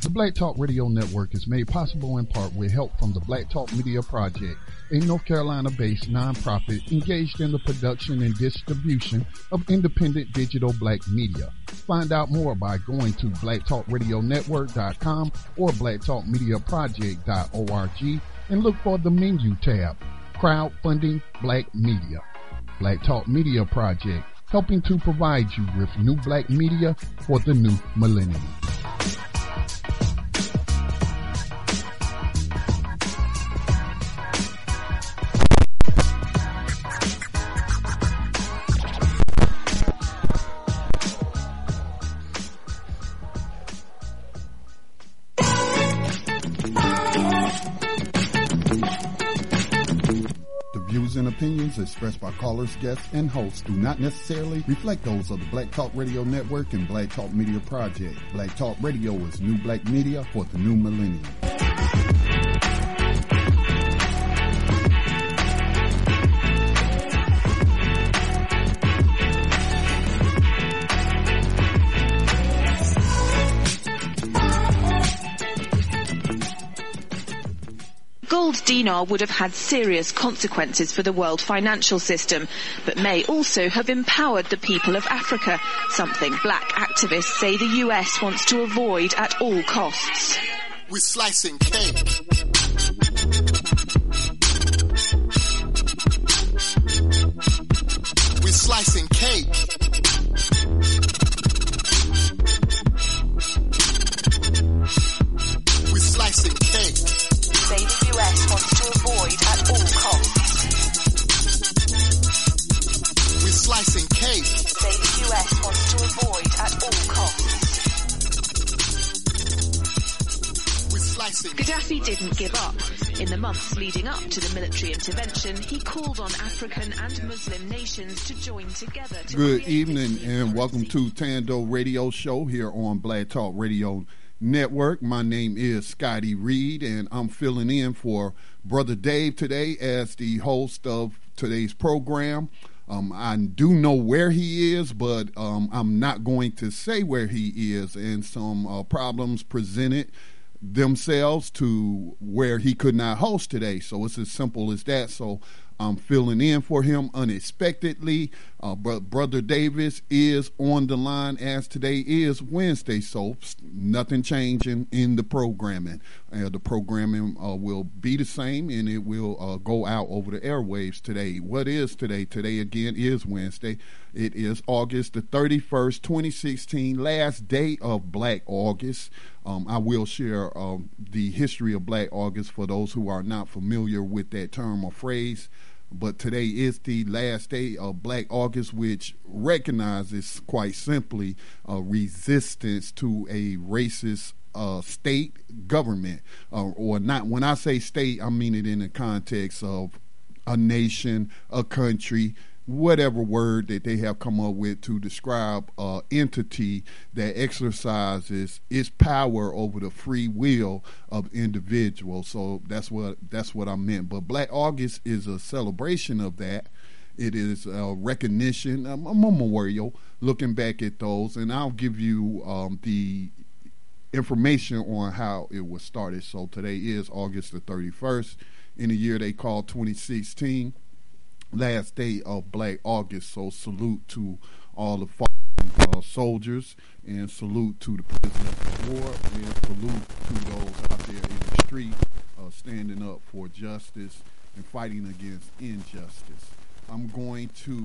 The Black Talk Radio Network is made possible in part with help from the Black Talk Media Project, a North Carolina-based nonprofit engaged in the production and distribution of independent digital black media. Find out more by going to blacktalkradionetwork.com or blacktalkmediaproject.org and look for the menu tab, Crowdfunding Black Media. Black Talk Media Project, helping to provide you with new black media for the new millennium. And opinions expressed by callers, guests, and hosts do not necessarily reflect those of the Black Talk Radio Network and Black Talk Media Project. Black Talk Radio is new black media for the new millennium. Gold dinar would have had serious consequences for the world financial system, but may also have empowered the people of Africa, something black activists say the US wants to avoid at all costs. We're slicing cake. We're slicing cake. We're slicing cake. Say the US wants to avoid at all costs. We're slicing cake. Say the US wants to avoid at all costs. We're slicing. Gaddafi didn't give up. In the months leading up to the military intervention, he called on African and Muslim nations to join together. Good evening and welcome to Tando Radio Show here on Black Talk Radio Network. My name is Scotty Reed, and I'm filling in for Brother Dave today as the host of today's program. I do know where he is, but I'm not going to say where he is, and some problems presented themselves to where he could not host today. So it's as simple as that. So I'm filling in for him unexpectedly. But Brother Davis is on the line as today is Wednesday, so nothing changing in the programming. The programming will be the same, and it will go out over the airwaves today. What is today? Today, again, is Wednesday. It is August the 31st, 2016, last day of Black August. I will share the history of Black August for those who are not familiar with that term or phrase. But today is the last day of Black August, which recognizes quite simply resistance to a racist state government, or not. When I say state, I mean it in the context of a nation, a country, whatever word that they have come up with to describe an entity that exercises its power over the free will of individuals. So that's what I meant. But Black August is a celebration of that. It is a recognition, a memorial, looking back at those, and I'll give you the information on how it was started. So today is August the 31st in the year they call 2016. Last day of Black August, so salute to all the fallen soldiers, and salute to the prisoners of war, and salute to those out there in the street standing up for justice and fighting against injustice. I'm going to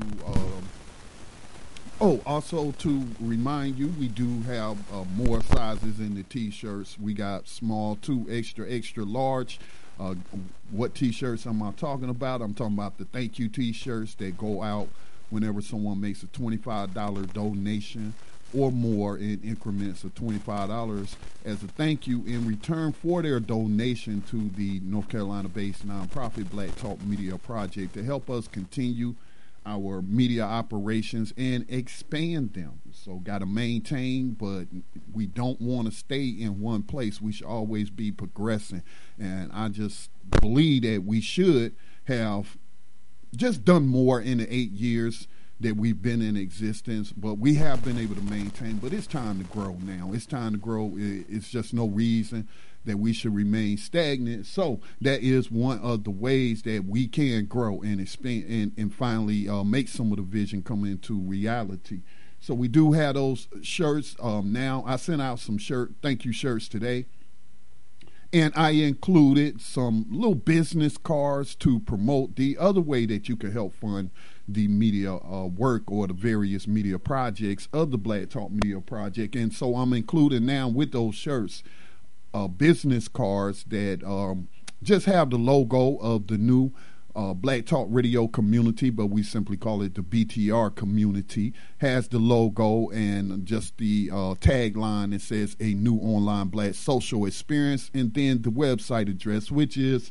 also to remind you, we do have more sizes in the t-shirts. We got small to extra large. What t-shirts am I talking about? I'm talking about the thank you t-shirts that go out whenever someone makes a $25 donation or more in increments of $25 as a thank you in return for their donation to the North Carolina-based nonprofit Black Talk Media Project to help us continue our media operations and expand them. So got to maintain, but we don't want to stay in one place. We should always be progressing. And I just believe that we should have just done more in the 8 years that we've been in existence, but we have been able to maintain. But it's time to grow now. It's time to grow. It's just no reason that we should remain stagnant. So that is one of the ways that we can grow and expand and finally make some of the vision come into reality. So we do have those shirts now. I sent out some thank you shirts today. And I included some little business cards to promote the other way that you can help fund the media work or the various media projects of the Black Talk Media Project. And so I'm including now with those shirts business cards that just have the logo of the new Black Talk Radio community, but we simply call it the BTR community, has the logo and just the tagline that says a new online Black social experience, and then the website address, which is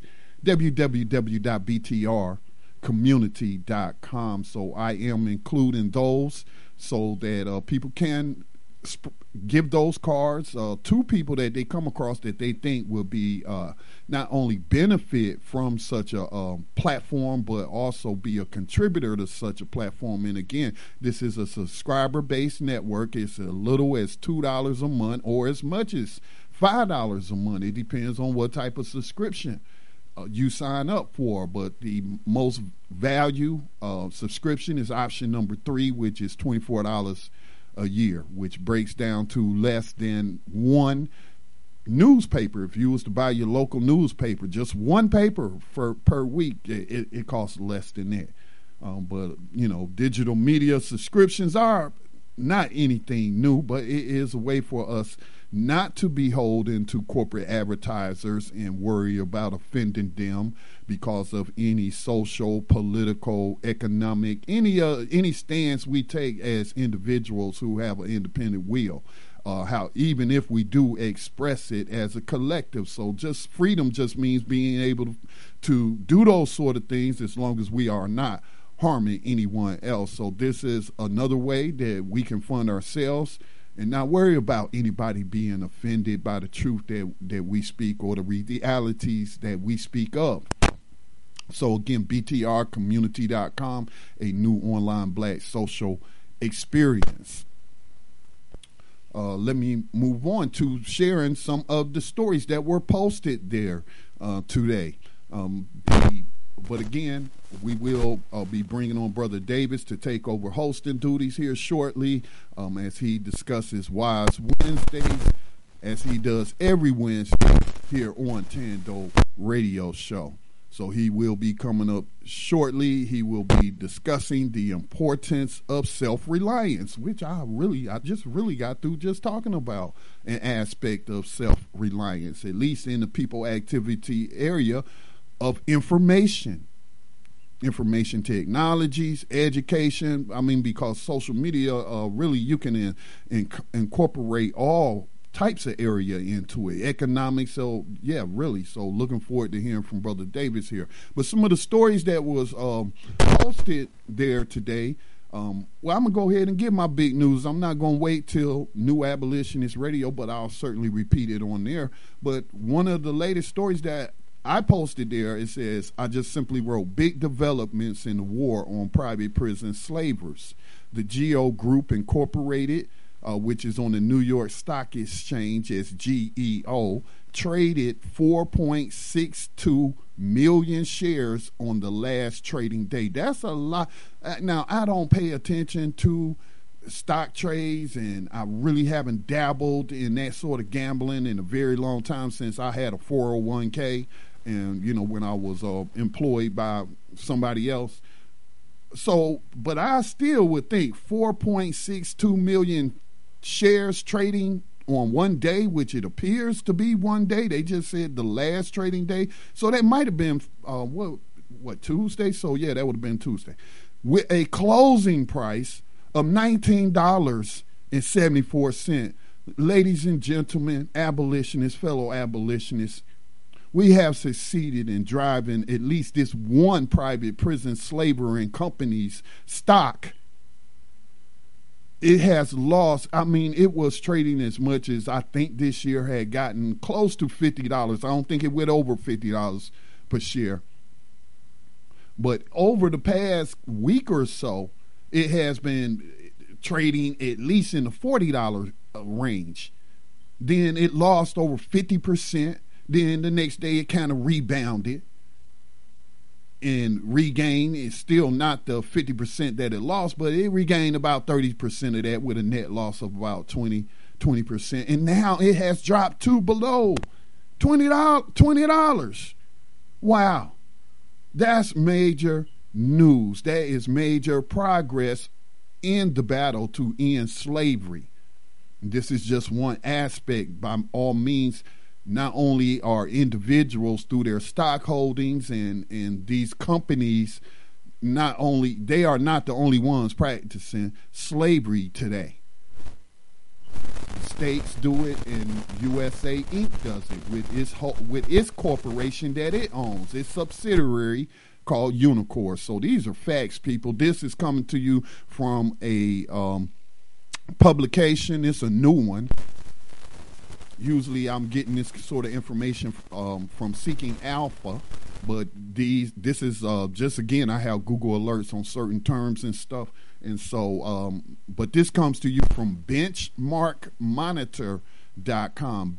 www.btrcommunity.com. So I am including those so that people can give those cards to people that they come across that they think will be not only benefit from such a platform, but also be a contributor to such a platform. And again, this is a subscriber-based network. It's as little as $2 a month or as much as $5 a month. It depends on what type of subscription you sign up for, but the most value subscription is option number 3, which is $24 a year, which breaks down to less than one newspaper. If you was to buy your local newspaper, just one paper per week, it costs less than that. But you know, digital media subscriptions are not anything new, but it is a way for us not to be beholden to corporate advertisers and worry about offending them because of any social, political, economic, any stance we take as individuals who have an independent will. How even if we do express it as a collective. So just freedom just means being able to do those sort of things as long as we are not harming anyone else. So this is another way that we can fund ourselves and not worry about anybody being offended by the truth that we speak or the realities that we speak of. So again, btrcommunity.com, a new online Black social experience. Let me move on to sharing some of the stories that were posted there today. But again, we will be bringing on Brother Davis to take over hosting duties here shortly as he discusses Wise Wednesdays, as he does every Wednesday here on Tando Radio Show. So he will be coming up shortly. He will be discussing the importance of self-reliance, which I just got through just talking about an aspect of self-reliance, at least in the people activity area of information technologies, education. I mean, because social media, really you can incorporate all types of area into it, economics. So yeah, really. So looking forward to hearing from Brother Davis here. But some of the stories that was posted there today. Well, I'm gonna go ahead and give my big news. I'm not gonna wait till New Abolitionist Radio, but I'll certainly repeat it on there. But one of the latest stories that I posted there, it says, I just simply wrote, big developments in the war on private prison slavers. The GEO Group Incorporated, which is on the New York Stock Exchange as GEO, traded 4.62 million shares on the last trading day. That's a lot. Now, I don't pay attention to stock trades, and I really haven't dabbled in that sort of gambling in a very long time since I had a 401k and, you know, when I was employed by somebody else. So, but I still would think 4.62 million shares trading on one day, which it appears to be one day. They just said the last trading day. So that might have been, what, Tuesday? So, yeah, that would have been Tuesday. With a closing price of $19.74. Ladies and gentlemen, abolitionists, fellow abolitionists, we have succeeded in driving at least this one private prison slaver and company's stock. It has lost. I mean, it was trading as much as I think this year had gotten close to $50. I don't think it went over $50 per share. But over the past week or so, it has been trading at least in the $40 range. Then it lost over 50%. Then the next day it kind of rebounded and regained. It's still not the 50% that it lost, but it regained about 30% of that with a net loss of about 20%. And now it has dropped to below $20. Wow. That's major news. That is major progress in the battle to end slavery. This is just one aspect. By all means, not only are individuals through their stock holdings and these companies, they are not the only ones practicing slavery today. States do it, and USA Inc. does it with its corporation that it owns, its subsidiary called Unicor. So these are facts, people. This is coming to you from a publication. It's a new one. Usually I'm getting this sort of information from Seeking Alpha, but this is just, again, I have Google alerts on certain terms and stuff. And so, but this comes to you from benchmarkmonitor.com,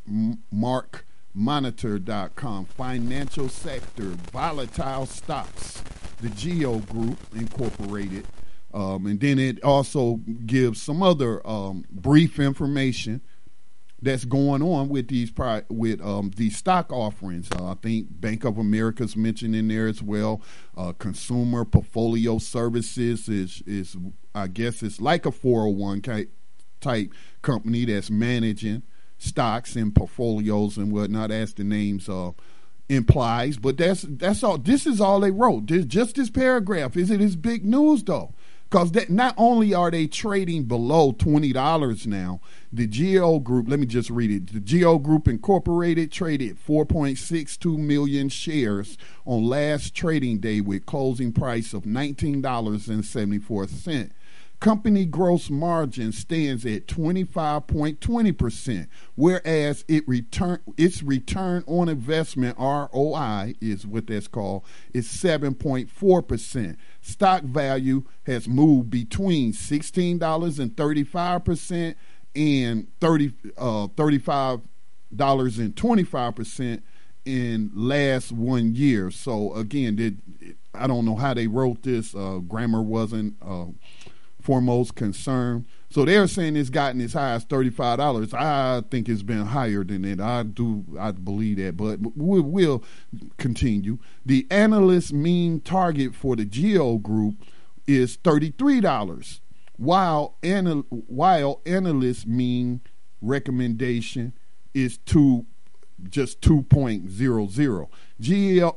benchmarkmonitor.com, financial sector, volatile stocks, the Geo Group Incorporated. And then it also gives some other brief information that's going on with these stock offerings. I think Bank of America's mentioned in there as well. Consumer Portfolio Services is I guess it's like a 401k type company that's managing stocks and portfolios and whatnot, as the names implies. But that's all. This is all they wrote. Just this paragraph. Is it big news though? Because not only are they trading below $20 now, the Geo Group, let me just read it. The Geo Group Incorporated traded 4.62 million shares on last trading day with closing price of $19.74. Company gross margin stands at 25.20%, whereas its return on investment, ROI, is what that's called, is 7.4%. Stock value has moved between $16.35 and $35.25 in last 1 year. So again, I don't know how they wrote this. Grammar wasn't foremost concern. So they're saying it's gotten as high as $35. I think it's been higher than that. I believe that, but we'll continue. The analyst mean target for the Geo Group is $33, while analyst mean recommendation is just 2.00. GEO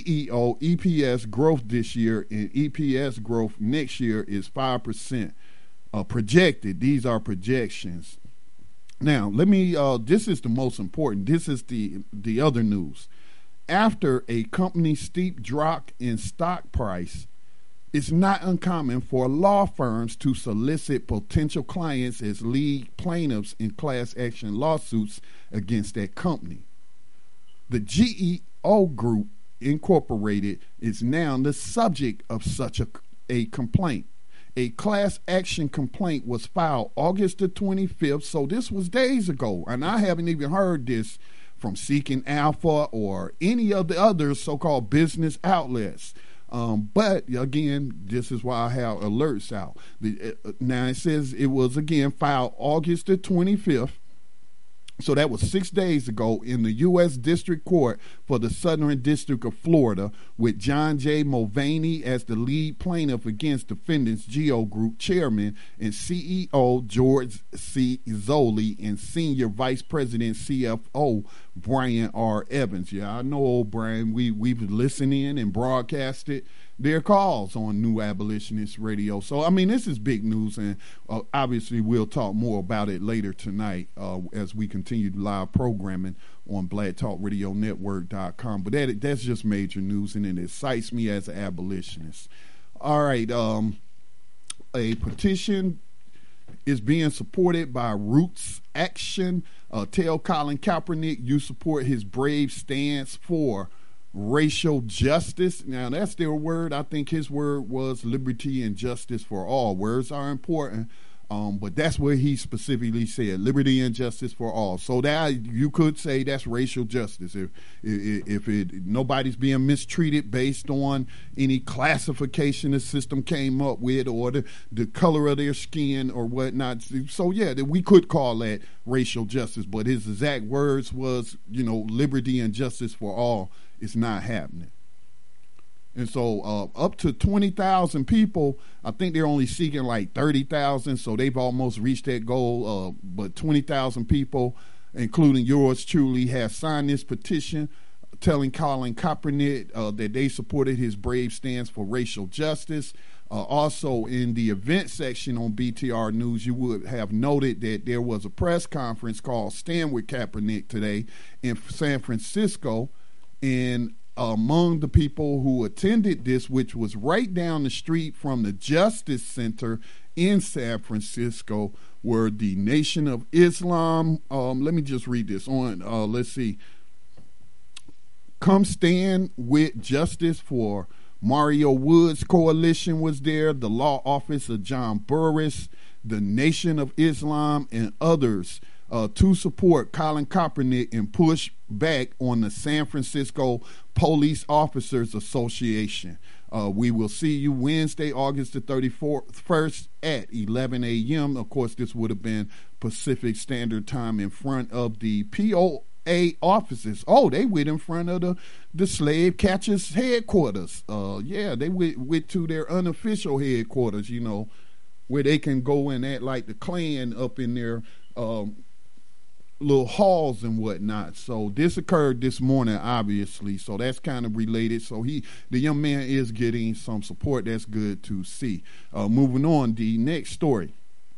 EPS growth this year and EPS growth next year is 5% projected. These are projections. Now, let me, this is the most important. This is the other news. After a company's steep drop in stock price, it's not uncommon for law firms to solicit potential clients as lead plaintiffs in class action lawsuits against that company. The GEO Group Incorporated is now the subject of such a complaint. A class action complaint was filed August the 25th, so this was days ago, and I haven't even heard this from Seeking Alpha or any of the other so-called business outlets. But again, this is why I have alerts out. Now it says it was again filed August the 25th. So that was 6 days ago in the U.S. District Court for the Southern District of Florida, with John J. Mulvaney as the lead plaintiff against defendants Geo Group Chairman and CEO George C. Zoley and Senior Vice President CFO Brian R. Evans. Yeah, I know old Brian. We've listened in and broadcasted their calls on New Abolitionist Radio. So, I mean, this is big news, and obviously we'll talk more about it later tonight as we continue live programming on BlackTalkRadioNetwork.com. But that's just major news, and it excites me as an abolitionist. All right, a petition is being supported by Roots Action. Tell Colin Kaepernick you support his brave stance for racial justice. Now, that's their word. I think his word was liberty and justice for all. Words are important, but that's what he specifically said, liberty and justice for all. So that you could say that's racial justice. If nobody's being mistreated based on any classification the system came up with or the color of their skin or whatnot. So, yeah, we could call that racial justice, but his exact words was, liberty and justice for all. It's not happening. And so up to 20,000 people, I think they're only seeking like 30,000, so they've almost reached that goal. But 20,000 people, including yours truly, have signed this petition telling Colin Kaepernick that they supported his brave stance for racial justice. Also, in the event section on BTR News, you would have noted that there was a press conference called Stand With Kaepernick today in San Francisco. And among the people who attended this, which was right down the street from the Justice Center in San Francisco, were the Nation of Islam. Let me just read this on. Let's see. Come Stand With Justice for Mario Woods Coalition was there. The Law Office of John Burris, the Nation of Islam, and others to support Colin Kaepernick and push back on the San Francisco Police Officers Association. We will see you Wednesday, August the 31st at 11 a.m. Of course, this would have been Pacific Standard Time in front of the POA offices. Oh, they went in front of the slave catchers headquarters. They went to their unofficial headquarters, where they can go and act like the Klan up in their little halls and whatnot. So this occurred this morning, obviously, so that's kind of related. So the young man is getting some support. That's good to see. Moving on, the next story.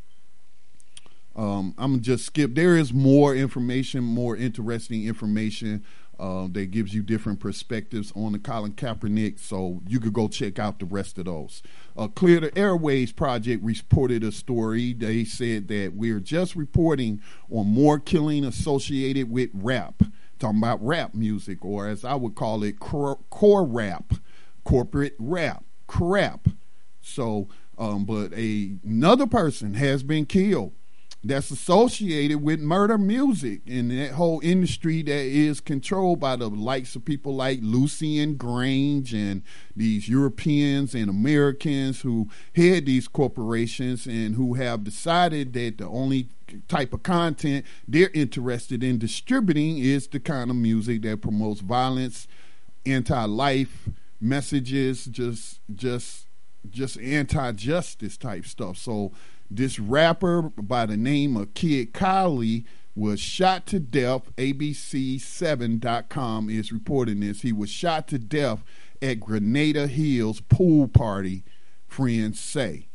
I'm gonna just skip. There is more information, more interesting information that gives you different perspectives on the Colin Kaepernick, so you could go check out the rest of those. Clear the Airways Project reported a story. They said that we're just reporting on more killing associated with rap, talking about rap music, or as I would call it, core rap, corporate rap, crap. So, but another person has been killed that's associated with murder music and that whole industry that is controlled by the likes of people like Lucian Grange and these Europeans and Americans who head these corporations and who have decided that the only type of content they're interested in distributing is the kind of music that promotes violence, anti-life messages, just anti-justice type stuff. So this rapper by the name of Kid Kylie was shot to death. ABC7.com is reporting this. He was shot to death at Grenada Hills pool party, friends say.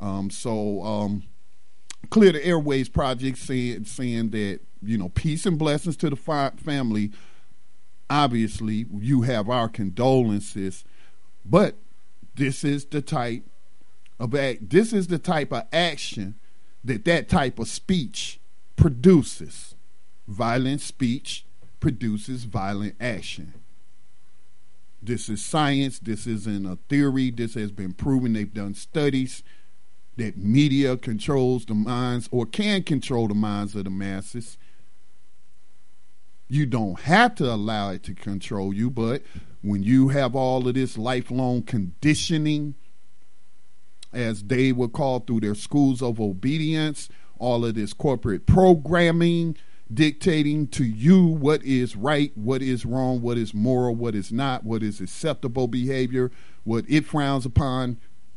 Clear the Airways Project saying that, peace and blessings to the family. Obviously, you have our condolences, but this is the type of action that type of speech produces. Violent speech produces violent action. This is science. This isn't a theory. This has been proven. They've done studies that media controls the minds or can control the minds of the masses. You don't have to allow it to control you, but when you have all of this lifelong conditioning, as they would call through their schools of obedience, all of this corporate programming dictating to you what is right, what is wrong, what is moral, what is not, what is acceptable behavior, what it frowns upon.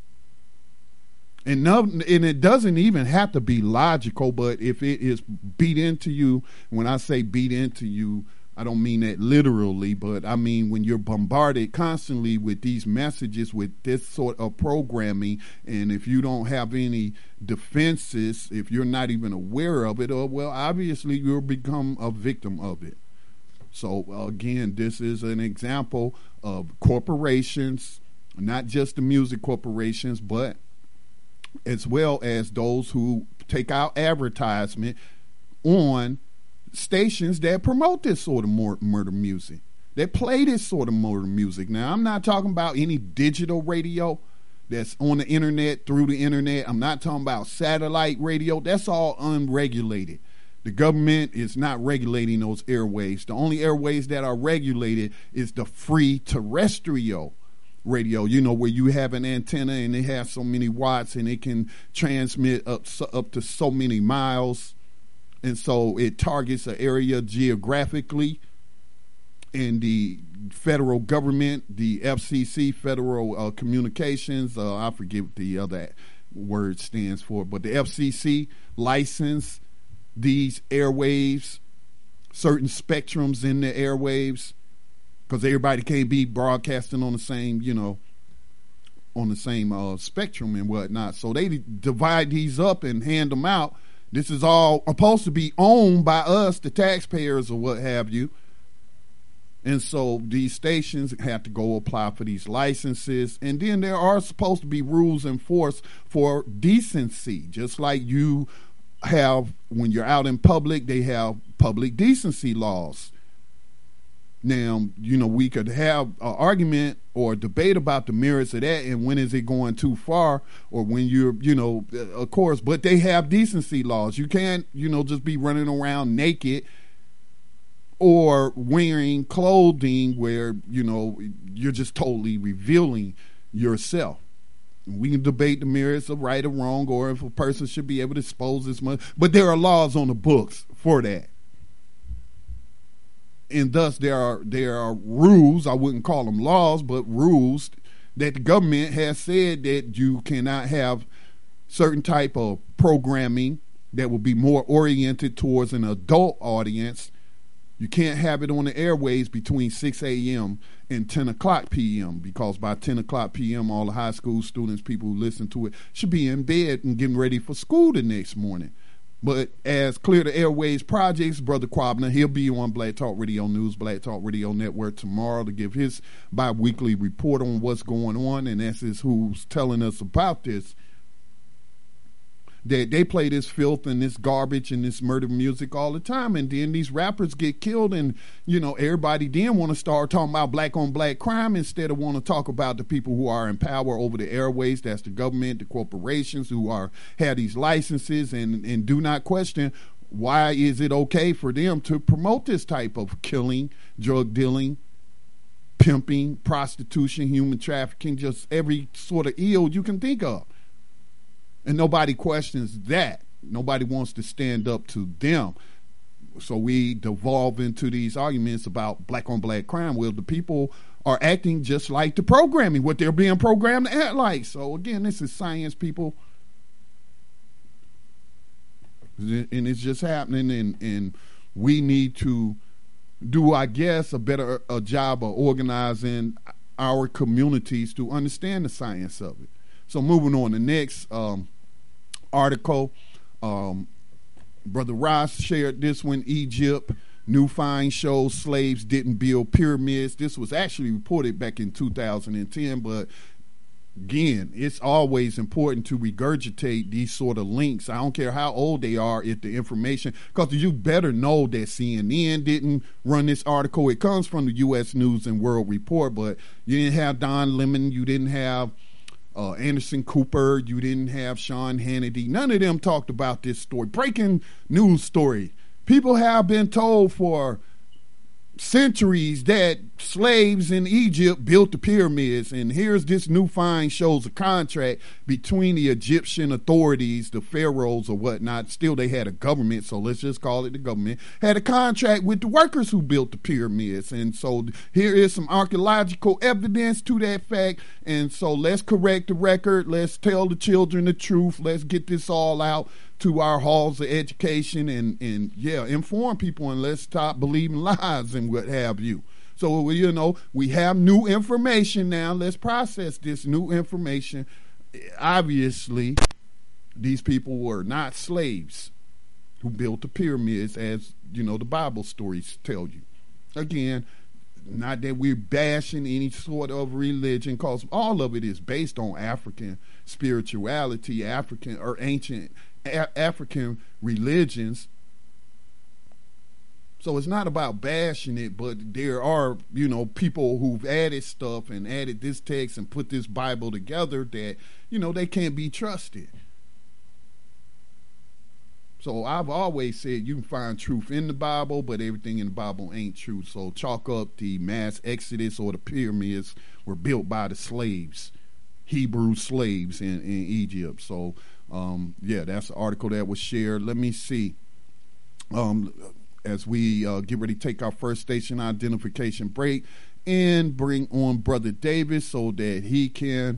And it doesn't even have to be logical, but if it is beat into you, when I say beat into you, I don't mean that literally, but I mean when you're bombarded constantly with these messages, with this sort of programming, and if you don't have any defenses, if you're not even aware of it, well, obviously you'll become a victim of it. So again, this is an example of corporations, not just the music corporations, but as well as those who take out advertisement on stations that promote this sort of murder music. that play this sort of murder music. Now, I'm not talking about any digital radio that's on the internet, through the internet. I'm not talking about satellite radio. That's all unregulated. The government is not regulating those airwaves. The only airwaves that are regulated is the free terrestrial radio, where you have an antenna and it has so many watts and it can transmit up to so many miles. And so it targets an area geographically. And the federal government, the FCC, Federal Communications, I forget what the other word stands for, but the FCC license these airwaves, certain spectrums in the airwaves, because everybody can't be broadcasting on the same, spectrum and whatnot. So they divide these up and hand them out. This is all supposed to be owned by us, the taxpayers or what have you. And so these stations have to go apply for these licenses. And then there are supposed to be rules enforced for decency, just like you have when you're out in public, they have public decency laws. Now, we could have an argument or debate about the merits of that and when is it going too far, or when you're, of course, but they have decency laws. You can't, just be running around naked or wearing clothing where, you're just totally revealing yourself. We can debate the merits of right or wrong, or if a person should be able to expose this much, but there are laws on the books for that. And thus there are rules, I wouldn't call them laws, but rules that the government has said that you cannot have certain type of programming that will be more oriented towards an adult audience. You can't have it on the airways between 6 a.m. and 10 o'clock p.m. because by 10 o'clock p.m., all the high school students, people who listen to it, should be in bed and getting ready for school the next morning. But as Clear the Airways Projects, Brother Quabner, he'll be on Black Talk Radio News, Black Talk Radio Network tomorrow to give his bi-weekly report on what's going on, and that's who's telling us about this. They play this filth and this garbage and this murder music all the time, and then these rappers get killed, and everybody then want to start talking about black on black crime instead of want to talk about the people who are in power over the airways. That's the government, the corporations who have these licenses and do not question why is it okay for them to promote this type of killing, drug dealing, pimping, prostitution, human trafficking, just every sort of ill you can think of. And nobody questions that. Nobody wants to stand up to them. So we devolve into these arguments about black on black crime. Well, the people are acting just like the programming, what they're being programmed to act like. So again, this is science, people. And it's just happening. And we need to do, I guess, a better job of organizing our communities to understand the science of it. So moving on, the next article, Brother Ross shared this one. Egypt, new find shows slaves didn't build pyramids. This was actually reported back in 2010, but again, it's always important to regurgitate these sort of links. I don't care how old they are, if the information, because you better know that CNN didn't run this article. It comes from the U.S. News and World Report, but you didn't have Don Lemon, you didn't have Anderson Cooper, you didn't have Sean Hannity. None of them talked about this story. Breaking news story. People have been told for centuries that slaves in Egypt built the pyramids, and here's this new find shows a contract between the Egyptian authorities, the pharaohs or whatnot. Still, they had a government, so let's just call it the government, had a contract with the workers who built the pyramids. And so here is some archaeological evidence to that fact, and so let's correct the record, let's tell the children the truth, let's get this all out to our halls of education and inform people, and let's stop believing lies and what have you. So, we have new information now. Let's process this new information. Obviously, these people were not slaves who built the pyramids, as, the Bible stories tell you. Again, not that we're bashing any sort of religion, because all of it is based on African spirituality, African or ancient African religions. So it's not about bashing it, but there are, people who've added stuff and added this text and put this Bible together that, they can't be trusted. So I've always said you can find truth in the Bible, but everything in the Bible ain't true. So chalk up the mass exodus or the pyramids were built by the slaves, Hebrew slaves in Egypt. So, that's the article that was shared. Let me see. As we get ready to take our first station identification break and bring on Brother Davis so that he can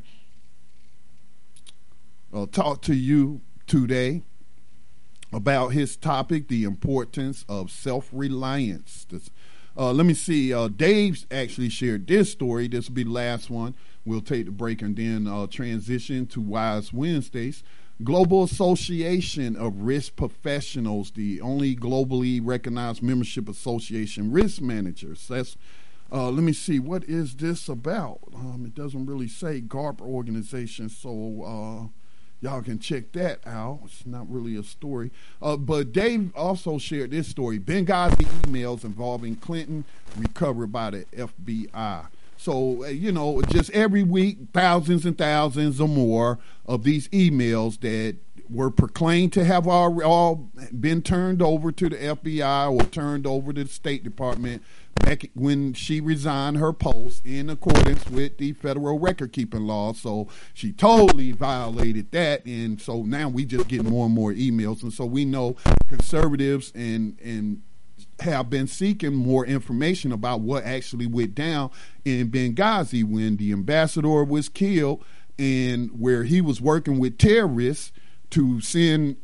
talk to you today about his topic, the importance of self-reliance. Let me see. Dave actually shared this story. This will be the last one. We'll take the break and then transition to Wise Wednesdays. Global Association of Risk Professionals, the only globally recognized membership association, risk managers. That's let me see, what is this about? It doesn't really say GARP organization, so y'all can check that out. It's not really a story. But Dave also shared this story. Benghazi emails involving Clinton recovered by the FBI. So, just every week, thousands and thousands or more of these emails that were proclaimed to have all been turned over to the FBI or turned over to the State Department back when she resigned her post in accordance with the federal record-keeping law. So she totally violated that, and so now we just get more and more emails. And so we know conservatives and have been seeking more information about what actually went down in Benghazi when the ambassador was killed and where he was working with terrorists to send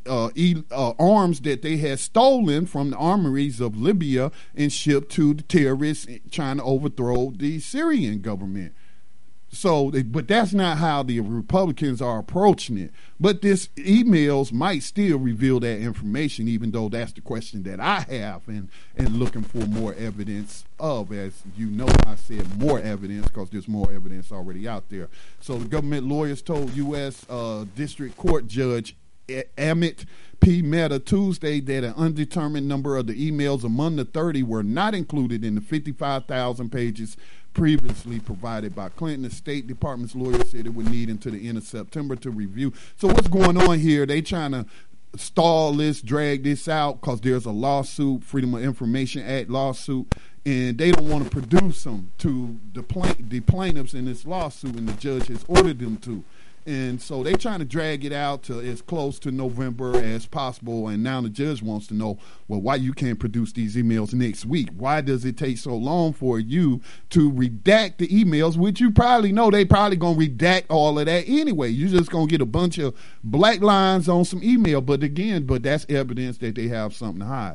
arms that they had stolen from the armories of Libya and shipped to the terrorists trying to overthrow the Syrian government. So, but that's not how the Republicans are approaching it. But this emails might still reveal that information, even though that's the question that I have and looking for more evidence of. As you know, I said more evidence because there's more evidence already out there. So the government lawyers told U.S. District Court Judge Amit P. Mehta Tuesday that an undetermined number of the emails among the 30 were not included in the 55,000 pages previously provided by Clinton. The State Department's lawyer said it would need until the end of September to review. So what's going on here? They trying to stall this, drag this out because there's a lawsuit, Freedom of Information Act lawsuit, and they don't want to produce them to the plaintiffs in this lawsuit, and the judge has ordered them to. And so they're trying to drag it out to as close to November as possible. And now the judge wants to know, well, why you can't produce these emails next week? Why does it take so long for you to redact the emails, which you probably know they probably going to redact all of that anyway. You're just going to get a bunch of black lines on some email. But that's evidence that they have something to hide.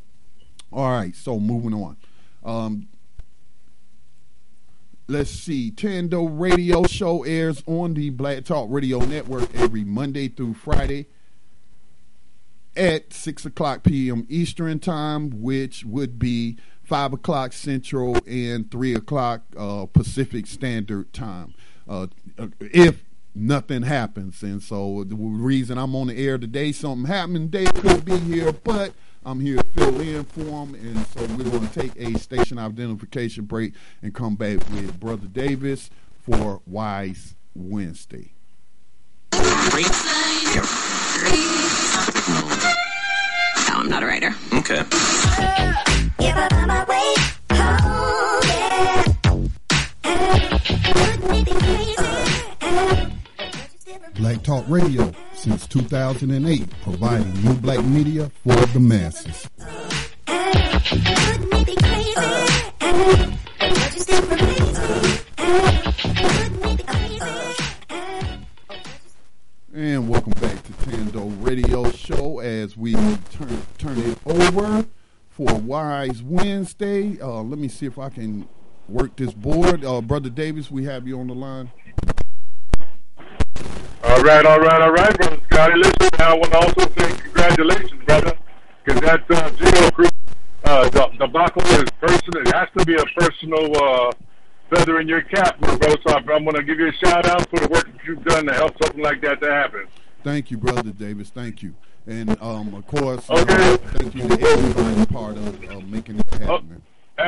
All right, so moving on. Let's see. Tando Radio Show airs on the Black Talk Radio Network every Monday through Friday at 6 o'clock p.m. Eastern Time, which would be 5 o'clock Central and 3 o'clock Pacific Standard Time. If nothing happens. And so the reason I'm on the air today, something happened, Dave could be here, but I'm here to fill in for him, and so we're going to take a station identification break and come back with Brother Davis for Wise Wednesday. No, I'm not a writer. Okay. Black Talk Radio since 2008, providing new black media for the masses. And welcome back to Tando Radio Show as we turn it over for Wise Wednesday. Let me see if I can work this board. Brother Davis, we have you on the line. All right, Brother Scotty. Listen, I want to also say congratulations, brother, because that Geo Cruz debacle is personal. It has to be a personal feather in your cap, bro. So I'm going to give you a shout out for the work that you've done to help something like that to happen. Thank you, Brother Davis. Thank you. And of course, Okay. thank you to everybody part of making it happen.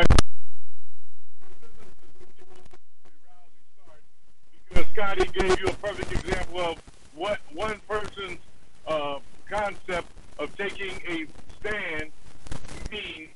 Because Scotty gave you a perfect example of what one person's concept of taking a stand means.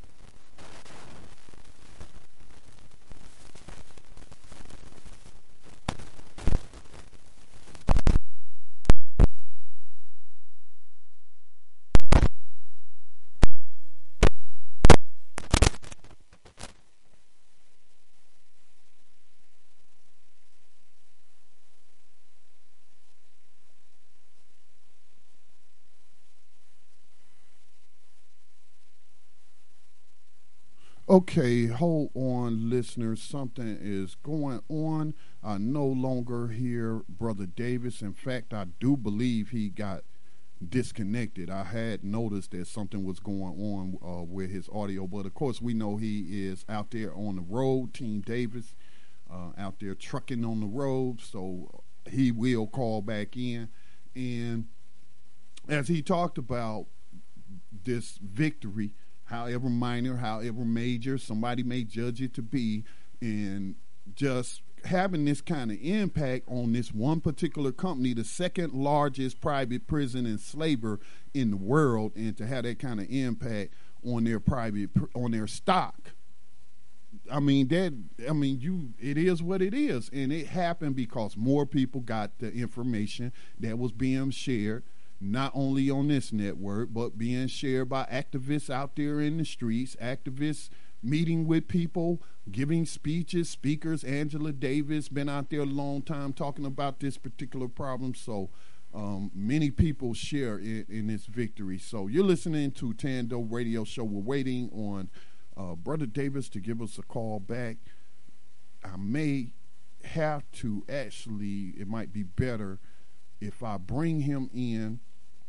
Okay, hold on, listeners. Something is going on. I no longer hear Brother Davis. In fact, I do believe he got disconnected. I had noticed that something was going on with his audio, but of course, we know he is out there on the road, Team Davis, out there trucking on the road, so he will call back in. And as he talked about this victory, however minor, however major, somebody may judge it to be, and just having this kind of impact on this one particular company, the second largest private prison enslaver in the world, and to have that kind of impact on their stock. It is what it is, and it happened because more people got the information that was being shared, not only on this network, but being shared by activists out there in the streets, activists meeting with people, giving speeches, speakers. Angela Davis been out there a long time talking about this particular problem. So many people share in this victory. So you're listening to Tando Radio Show. We're waiting on Brother Davis to give us a call back. I may have to actually, it might be better if I bring him in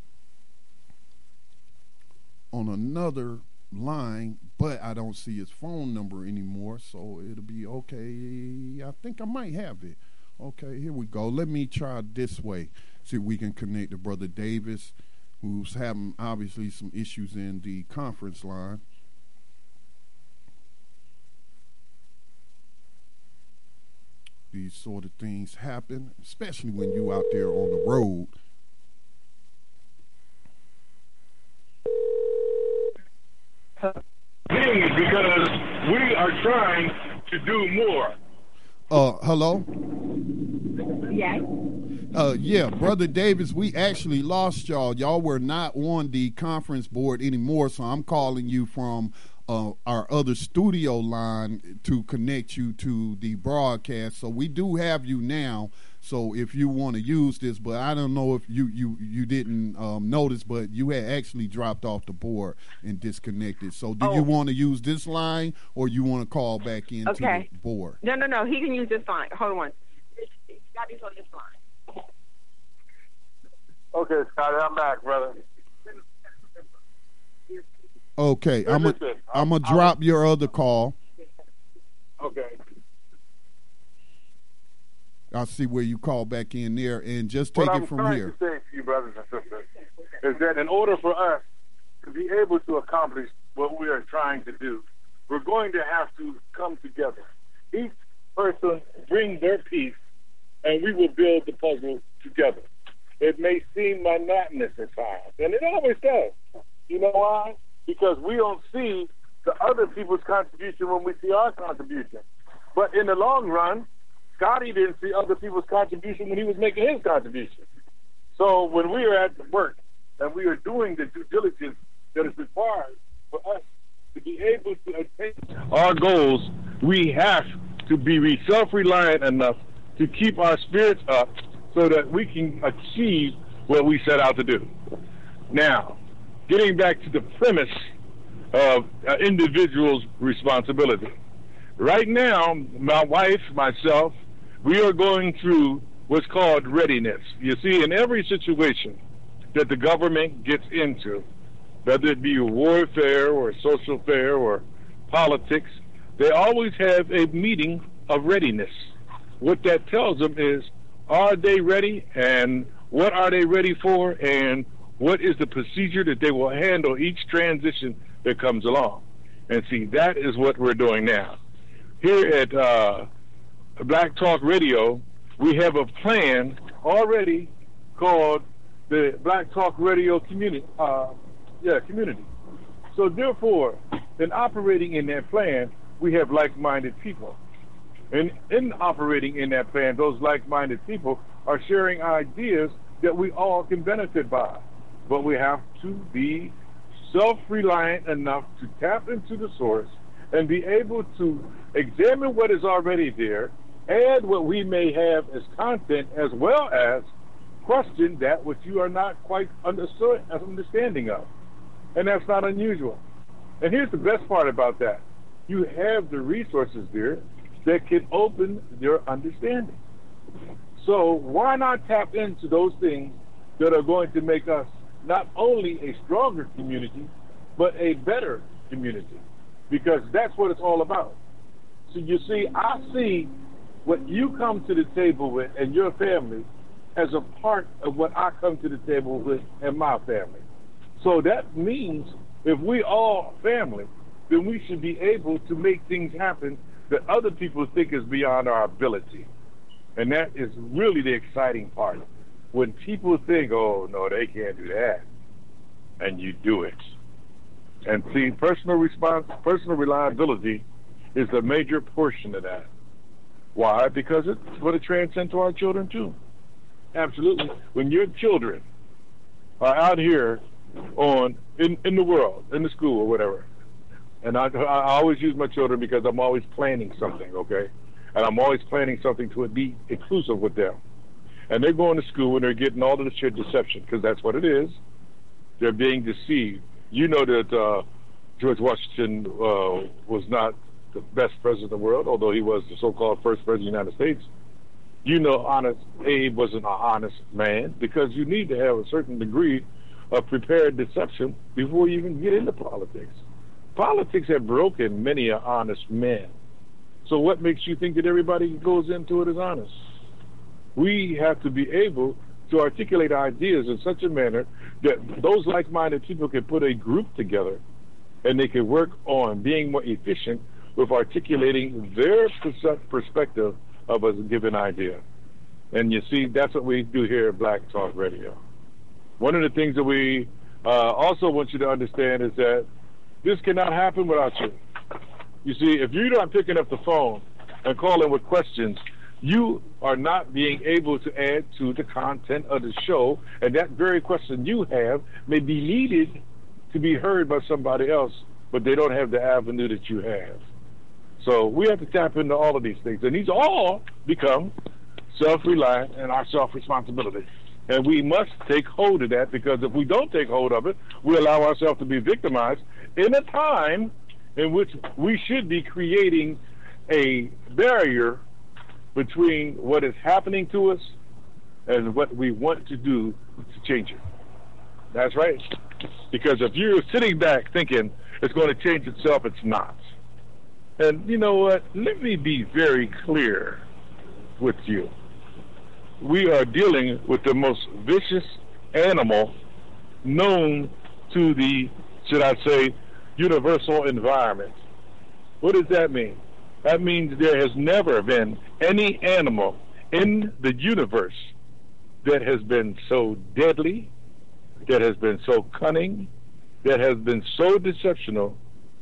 on another line, but I don't see his phone number anymore, so it'll be okay. I think I might have it. Okay, here we go. Let me try this way. See if we can connect to Brother Davis, who's having obviously some issues in the conference line. These sort of things happen, especially when you out there on the road. Because we are trying to do more. Hello? Yes. Yeah, Brother Davis, we actually lost y'all. Y'all were not on the conference board anymore, so I'm calling you from our other studio line to connect you to the broadcast. So we do have you now. So if you want to use this, but I don't know if you didn't notice, but you had actually dropped off the board and disconnected. So do you want to use this line, or you want to call back into the board? No. He can use this line. Hold on. Scotty's on this line. Okay, Scotty, I'm back, brother. Okay, I'm gonna drop your other call. Okay. I'll see where you call back in there, and just take it from here. What I'm trying to say to you, brothers and sisters, is that in order for us to be able to accomplish what we are trying to do, we're going to have to come together. Each person bring their piece, and we will build the puzzle together. It may seem monotonous at times, and it always does. You know why? Because we don't see the other people's contribution when we see our contribution. But in the long run, Scotty didn't see other people's contribution when he was making his contribution. So when we are at work and we are doing the due diligence that is required for us to be able to attain our goals, we have to be self-reliant enough to keep our spirits up so that we can achieve what we set out to do. Now, getting back to the premise of an individual's responsibility. Right now, my wife, myself, we are going through what's called readiness. You see, in every situation that the government gets into, whether it be warfare or social fair or politics, they always have a meeting of readiness. What that tells them is, are they ready, and what are they ready for, and What is the procedure that they will handle each transition that comes along? And see, that is what we're doing now. Here at Black Talk Radio, we have a plan already called the Black Talk Radio community. Community. So therefore, in operating in that plan, we have like-minded people. And in operating in that plan, those like-minded people are sharing ideas that we all can benefit by. But we have to be self-reliant enough to tap into the source and be able to examine what is already there, add what we may have as content, as well as question that which you are not quite understanding of. And that's not unusual. And here's the best part about that. You have the resources there that can open your understanding. So why not tap into those things that are going to make us not only a stronger community, but a better community? Because that's what it's all about. So you see, I see what you come to the table with and your family as a part of what I come to the table with and my family. So that means if we all family, then we should be able to make things happen that other people think is beyond our ability. And that is really the exciting part. When people think, oh, no, they can't do that, and you do it. And see, personal reliability is a major portion of that. Why? Because it's going to transcend to our children, too. Absolutely. When your children are out here in the world, in the school or whatever, and I always use my children because I'm always planning something, okay? And I'm always planning something to be inclusive with them. And they're going to school and they're getting all of the shit deception, because that's what it is. They're being deceived. You know that George Washington was not the best president in the world, although he was the so-called first president of the United States. You know, Honest Abe wasn't an honest man, because you need to have a certain degree of prepared deception before you even get into politics. Politics have broken many an honest man. So what makes you think that everybody who goes into it is honest? We have to be able to articulate ideas in such a manner that those like-minded people can put a group together and they can work on being more efficient with articulating their perspective of a given idea. And you see, that's what we do here at Black Talk Radio. One of the things that we also want you to understand is that this cannot happen without you. You see, if you're not picking up the phone and calling with questions, you are not being able to add to the content of the show, and that very question you have may be needed to be heard by somebody else, but they don't have the avenue that you have. So we have to tap into all of these things, and these all become self-reliant and our self-responsibility. And we must take hold of that, because if we don't take hold of it, we allow ourselves to be victimized in a time in which we should be creating a barrier between what is happening to us and what we want to do to change it. That's right. Because if you're sitting back thinking it's going to change itself, it's not. And you know what? Let me be very clear with you. We are dealing with the most vicious animal known to the, should I say, universal environment. What does that mean? That means there has never been any animal in the universe that has been so deadly, that has been so cunning, that has been so deception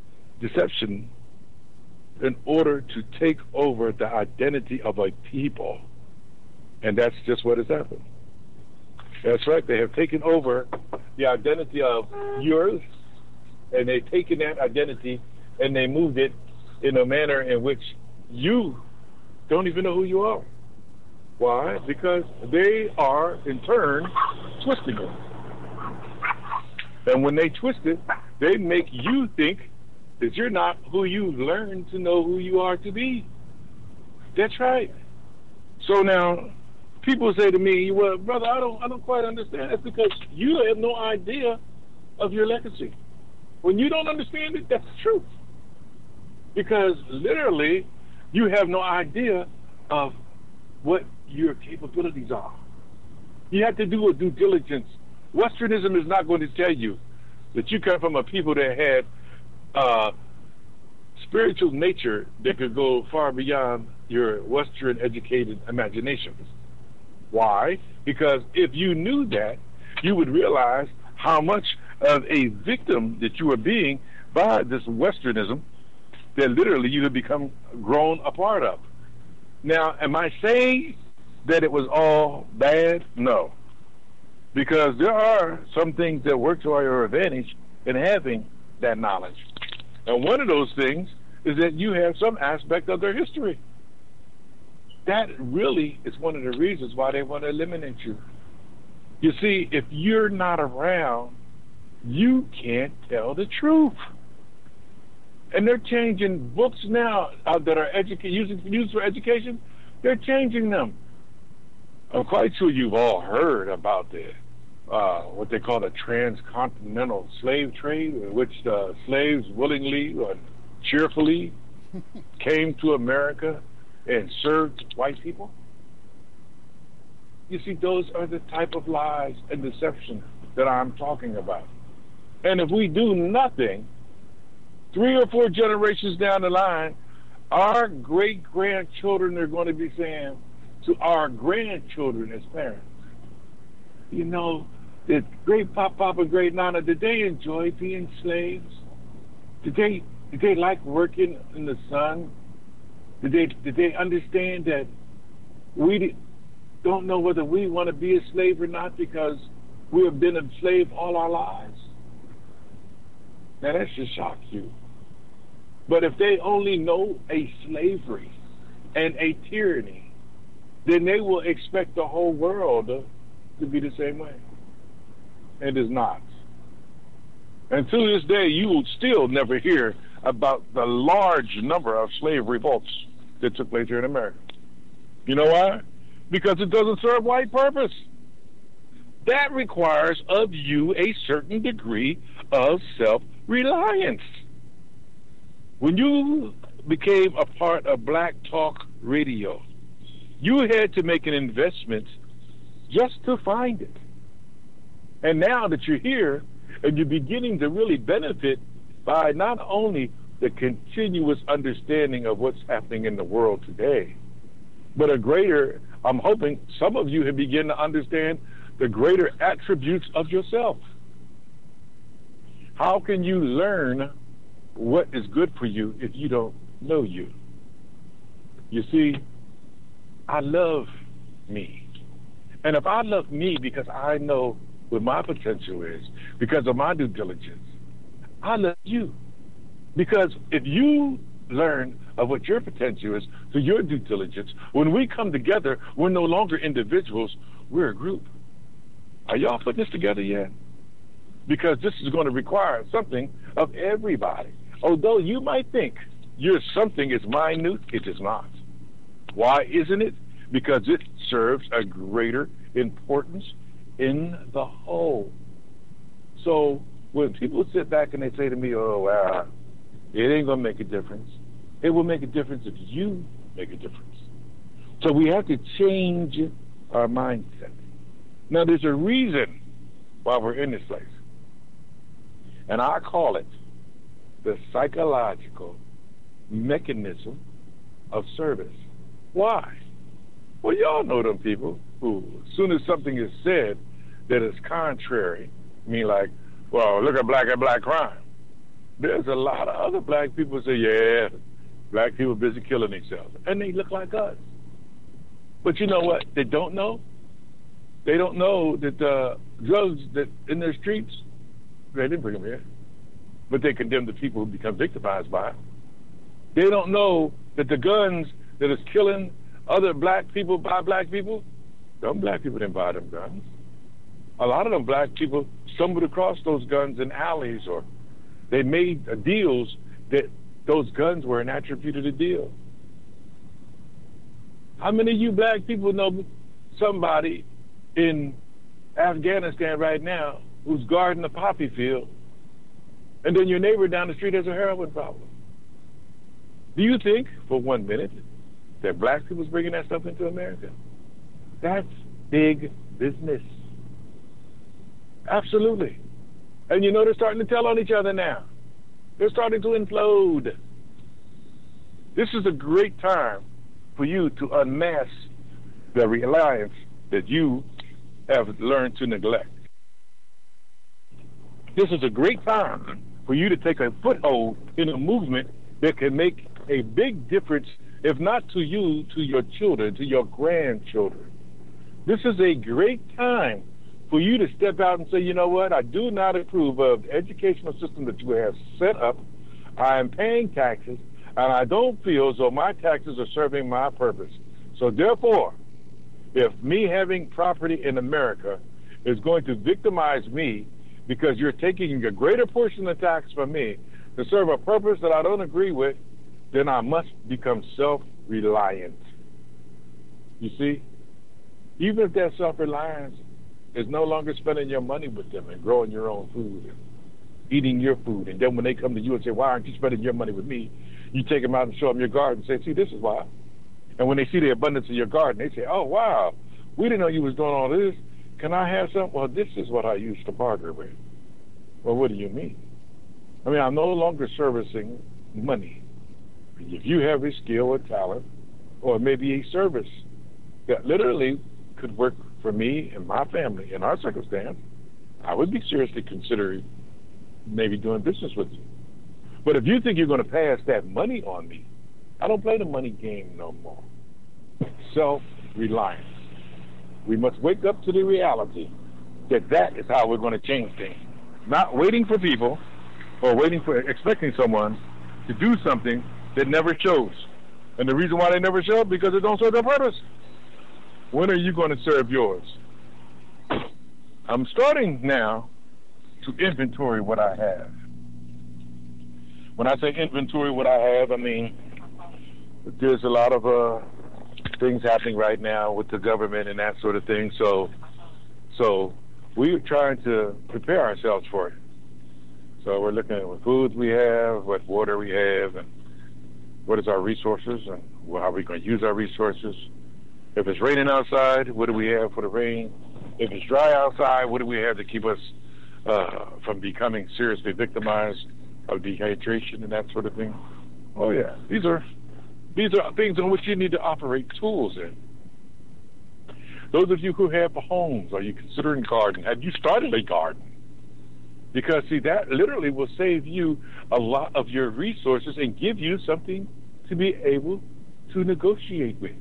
in order to take over the identity of a people. And that's just what has happened. That's right. They have taken over the identity of yours, and they've taken that identity and they moved it in a manner in which you don't even know who you are. Why? Because they are, in turn, twisting it. And when they twist it, they make you think that you're not who you learned to know who you are to be. That's right. So now, people say to me, well, brother, I don't quite understand. That's because you have no idea of your legacy. When you don't understand it, that's the truth. Because literally, you have no idea of what your capabilities are. You have to do a due diligence Westernism is not going to tell you that you come from a people that had spiritual nature that could go far beyond your Western educated imaginations. Why? Because if you knew that, you would realize how much of a victim that you are being by this Westernism that literally you have become grown a part of. Now, am I saying that it was all bad? No. Because there are some things that work to our advantage in having that knowledge. And one of those things is that you have some aspect of their history. That really is one of the reasons why they want to eliminate you. You see, if you're not around, you can't tell the truth. And they're changing books now that are used for education. They're changing them. I'm quite sure you've all heard about what they call the transcontinental slave trade, in which the slaves willingly or cheerfully came to America and served white people. You see, those are the type of lies and deception that I'm talking about. And if we do nothing, 3 or 4 generations down the line, our great-grandchildren are going to be saying to our grandchildren as parents, you know, did great Papa and great Nana, did they enjoy being slaves? Did they like working in the sun? Did they understand that we don't know whether we want to be a slave or not because we have been a slave all our lives? Now that should shock you. But if they only know a slavery and a tyranny, then they will expect the whole world to be the same way. It is not. And to this day, you will still never hear about the large number of slave revolts that took place here in America. You know why? Because it doesn't serve white purpose. That requires of you a certain degree of self-reliance. When you became a part of Black Talk Radio, you had to make an investment just to find it. And now that you're here and you're beginning to really benefit by not only the continuous understanding of what's happening in the world today, but a greater, I'm hoping some of you have begun to understand the greater attributes of yourself. How can you learn what is good for you if you don't know you? You see, I love me. And if I love me because I know what my potential is, because of my due diligence, I love you. Because if you learn of what your potential is through your due diligence, when we come together, we're no longer individuals, we're a group. Are y'all putting this together yet? Because this is going to require something of everybody. Although you might think your something is minute, it is not. Why isn't it? Because it serves a greater importance in the whole. So when people sit back and they say to me, oh, well, it ain't going to make a difference. It will make a difference if you make a difference. So we have to change our mindset. Now, there's a reason why we're in this place. And I call it the psychological mechanism of service. Why? Well, y'all know them people who, as soon as something is said that is contrary, I mean like, well, look at black crime. There's a lot of other black people who say, yeah, black people busy killing themselves. And they look like us. But you know what they don't know? They don't know that the drugs that in their streets, they didn't bring them here, but they condemn the people who become victimized by it. They don't know that the guns that is killing other black people by black people, them black people didn't buy them guns. A lot of them black people stumbled across those guns in alleys, or they made deals that those guns were an attribute of the deal. How many of you black people know somebody in Afghanistan right now who's guarding a poppy field, and then your neighbor down the street has a heroin problem? Do you think for 1 minute that black people's bringing that stuff into America? That's big business. Absolutely. And you know, they're starting to tell on each other now. They're starting to implode. This is a great time for you to unmask the reliance that you have learned to neglect. This is a great time for you to take a foothold in a movement that can make a big difference, if not to you, to your children, to your grandchildren. This is a great time for you to step out and say, you know what, I do not approve of the educational system that you have set up. I am paying taxes, and I don't feel as though my taxes are serving my purpose. So therefore, if me having property in America is going to victimize me because you're taking a greater portion of the tax from me to serve a purpose that I don't agree with, then I must become self-reliant. You see? Even if that self-reliance is no longer spending your money with them and growing your own food and eating your food, and then when they come to you and say, why aren't you spending your money with me? You take them out and show them your garden and say, see, this is why. And when they see the abundance of your garden, they say, oh, wow, we didn't know you was doing all this. Can I have some? Well, this is what I used to barter with. Well, what do you mean? I mean, I'm no longer servicing money. If you have a skill or talent, or maybe a service that literally could work for me and my family in our circumstance, I would be seriously considering maybe doing business with you. But if you think you're going to pass that money on me, I don't play the money game no more. Self-reliance. We must wake up to the reality that that is how we're going to change things. Not waiting for people or expecting someone to do something that never shows. And the reason why they never show is because it don't serve their purpose. When are you going to serve yours? I'm starting now to inventory what I have. When I say inventory what I have, I mean there's a lot of things happening right now with the government and that sort of thing. So we're trying to prepare ourselves for it. So we're looking at what foods we have, what water we have, and what is our resources, and how are we going to use our resources. If it's raining outside, what do we have for the rain? If it's dry outside, what do we have to keep us from becoming seriously victimized of dehydration and that sort of thing? Oh yeah, these are things in which you need to operate tools in. Those of you who have homes, are you considering gardening? Have you started a garden? Because, see, that literally will save you a lot of your resources and give you something to be able to negotiate with.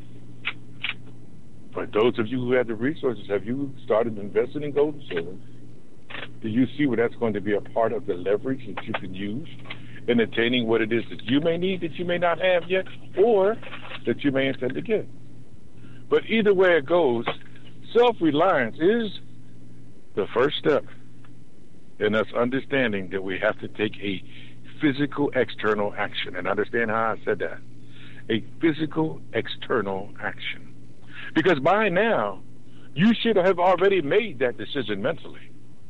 For those of you who have the resources, have you started investing in gold and silver? Do you see where that's going to be a part of the leverage that you can use in attaining what it is that you may need, that you may not have yet, or that you may intend to get? But either way it goes, self-reliance is the first step in us understanding that we have to take a physical external action. And understand how I said that. A physical external action. Because by now, you should have already made that decision mentally.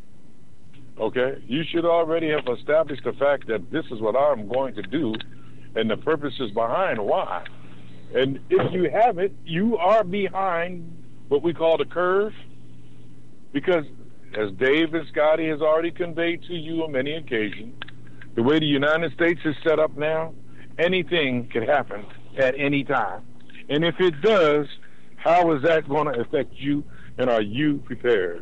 Okay? You should already have established the fact that this is what I'm going to do and the purposes behind why. And if you haven't, you are behind what we call the curve. Because as Dave and Scotty has already conveyed to you on many occasions, the way the United States is set up now, anything can happen at any time. And if it does, how is that going to affect you, and are you prepared?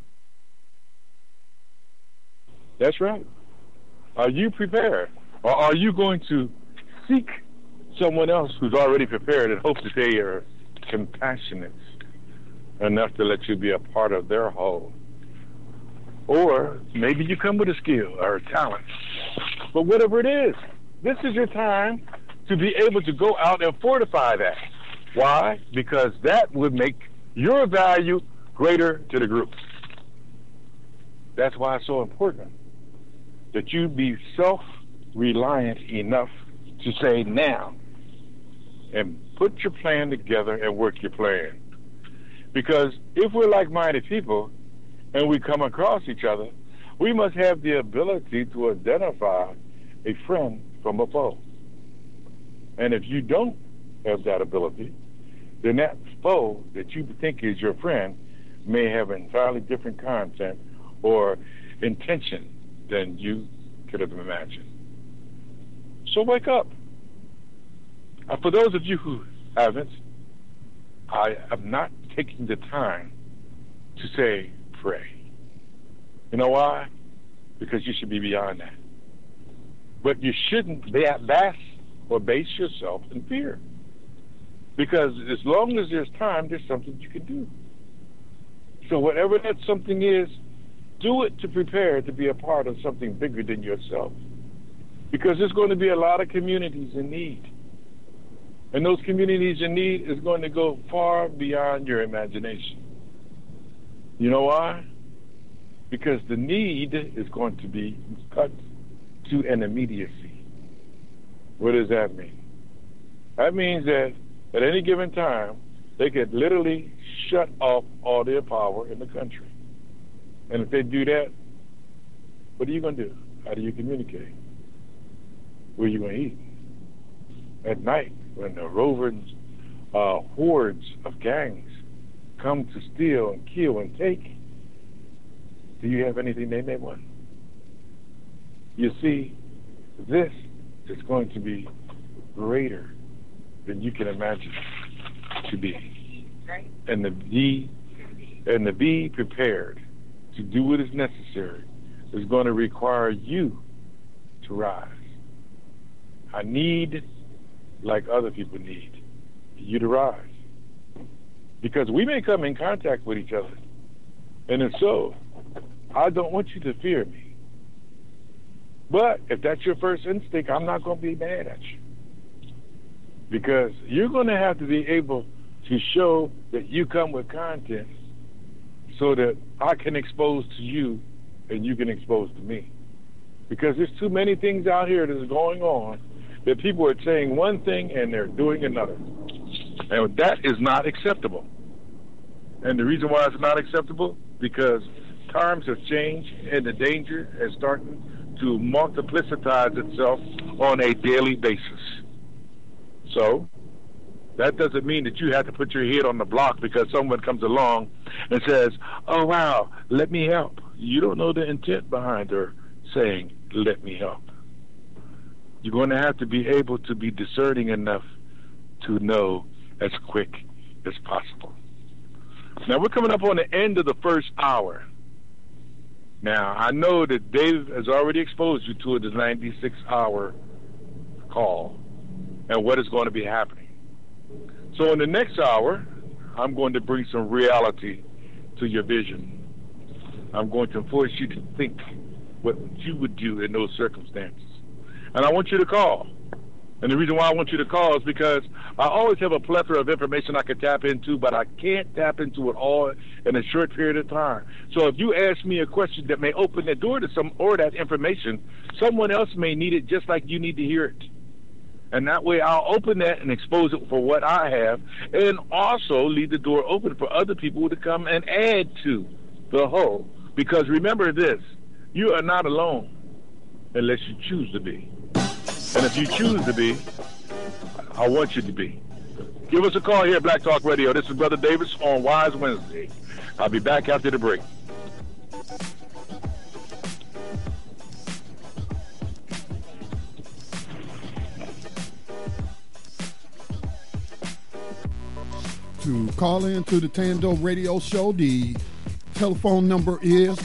That's right. Are you prepared? Or are you going to seek someone else who's already prepared and hope that they are compassionate enough to let you be a part of their whole? Or maybe you come with a skill or a talent. But whatever it is, this is your time to be able to go out and fortify that. Why? Because that would make your value greater to the group. That's why it's so important that you be self-reliant enough to say now and put your plan together and work your plan. Because if we're like-minded people and we come across each other, we must have the ability to identify a friend from a foe. And if you don't have that ability, then that foe that you think is your friend may have entirely different content or intention than you could have imagined. So wake up. For those of you who haven't, I am not taking the time to say pray. You know why? Because you should be beyond that. But you shouldn't base yourself in fear. Because as long as there's time, there's something you can do. So whatever that something is, do it to prepare to be a part of something bigger than yourself. Because there's going to be a lot of communities in need. And those communities in need is going to go far beyond your imagination. You know why? Because the need is going to be cut to an immediacy. What does that mean? That means that at any given time, they could literally shut off all their power in the country. And if they do that, what are you going to do? How do you communicate? Where are you going to eat? At night, when the roving hordes of gangs come to steal and kill and take, do you have anything they may want? You see, this is going to be greater than you can imagine to be. And to be prepared to do what is necessary is going to require you to rise. I need, like other people need, you to rise. Because we may come in contact with each other. And if so, I don't want you to fear me. But if that's your first instinct, I'm not going to be mad at you. Because you're going to have to be able to show that you come with content so that I can expose to you and you can expose to me. Because there's too many things out here that's going on that people are saying one thing and they're doing another. And that is not acceptable. And the reason why it's not acceptable, because times have changed and the danger is starting to multiplicize itself on a daily basis. So that doesn't mean that you have to put your head on the block because someone comes along and says, oh, wow, let me help. You don't know the intent behind her saying, let me help. You're going to have to be able to be discerning enough to know as quick as possible. Now, we're coming up on the end of the first hour. Now, I know that Dave has already exposed you to the 96-hour call and what is going to be happening. So in the next hour, I'm going to bring some reality to your vision. I'm going to force you to think what you would do in those circumstances. And I want you to call. And the reason why I want you to call is because I always have a plethora of information I can tap into, but I can't tap into it all in a short period of time. So if you ask me a question that may open the door to some or that information, someone else may need it just like you need to hear it. And that way I'll open that and expose it for what I have and also leave the door open for other people to come and add to the whole. Because remember this, you are not alone unless you choose to be. And if you choose to be, I want you to be. Give us a call here at Black Talk Radio. This is Brother Davis on Wise Wednesday. I'll be back after the break. To call in to the Tando Radio Show, the telephone number is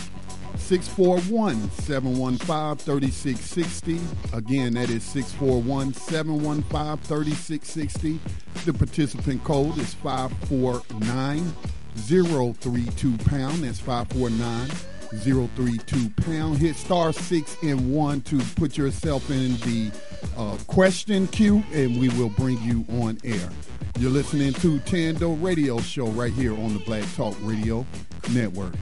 641-715-3660. Again, that is 641-715-3660. The participant code is 549-032-pound. That's 549-032-pound. Hit star 6 and 1 to put yourself in the question queue, and we will bring you on air. You're listening to Tando Radio Show right here on the Black Talk Radio Network.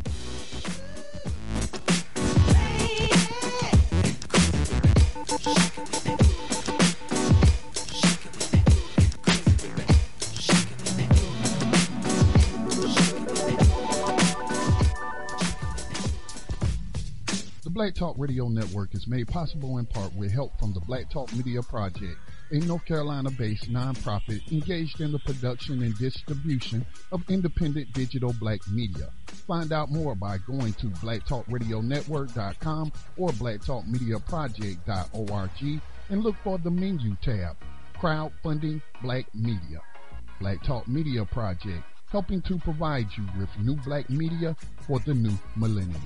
The Black Talk Radio Network is made possible in part with help from the Black Talk Media Project, a North Carolina-based nonprofit engaged in the production and distribution of independent digital black media. Find out more by going to blacktalkradionetwork.com or blacktalkmediaproject.org and look for the menu tab, Crowdfunding Black Media. Black Talk Media Project, helping to provide you with new black media for the new millennium.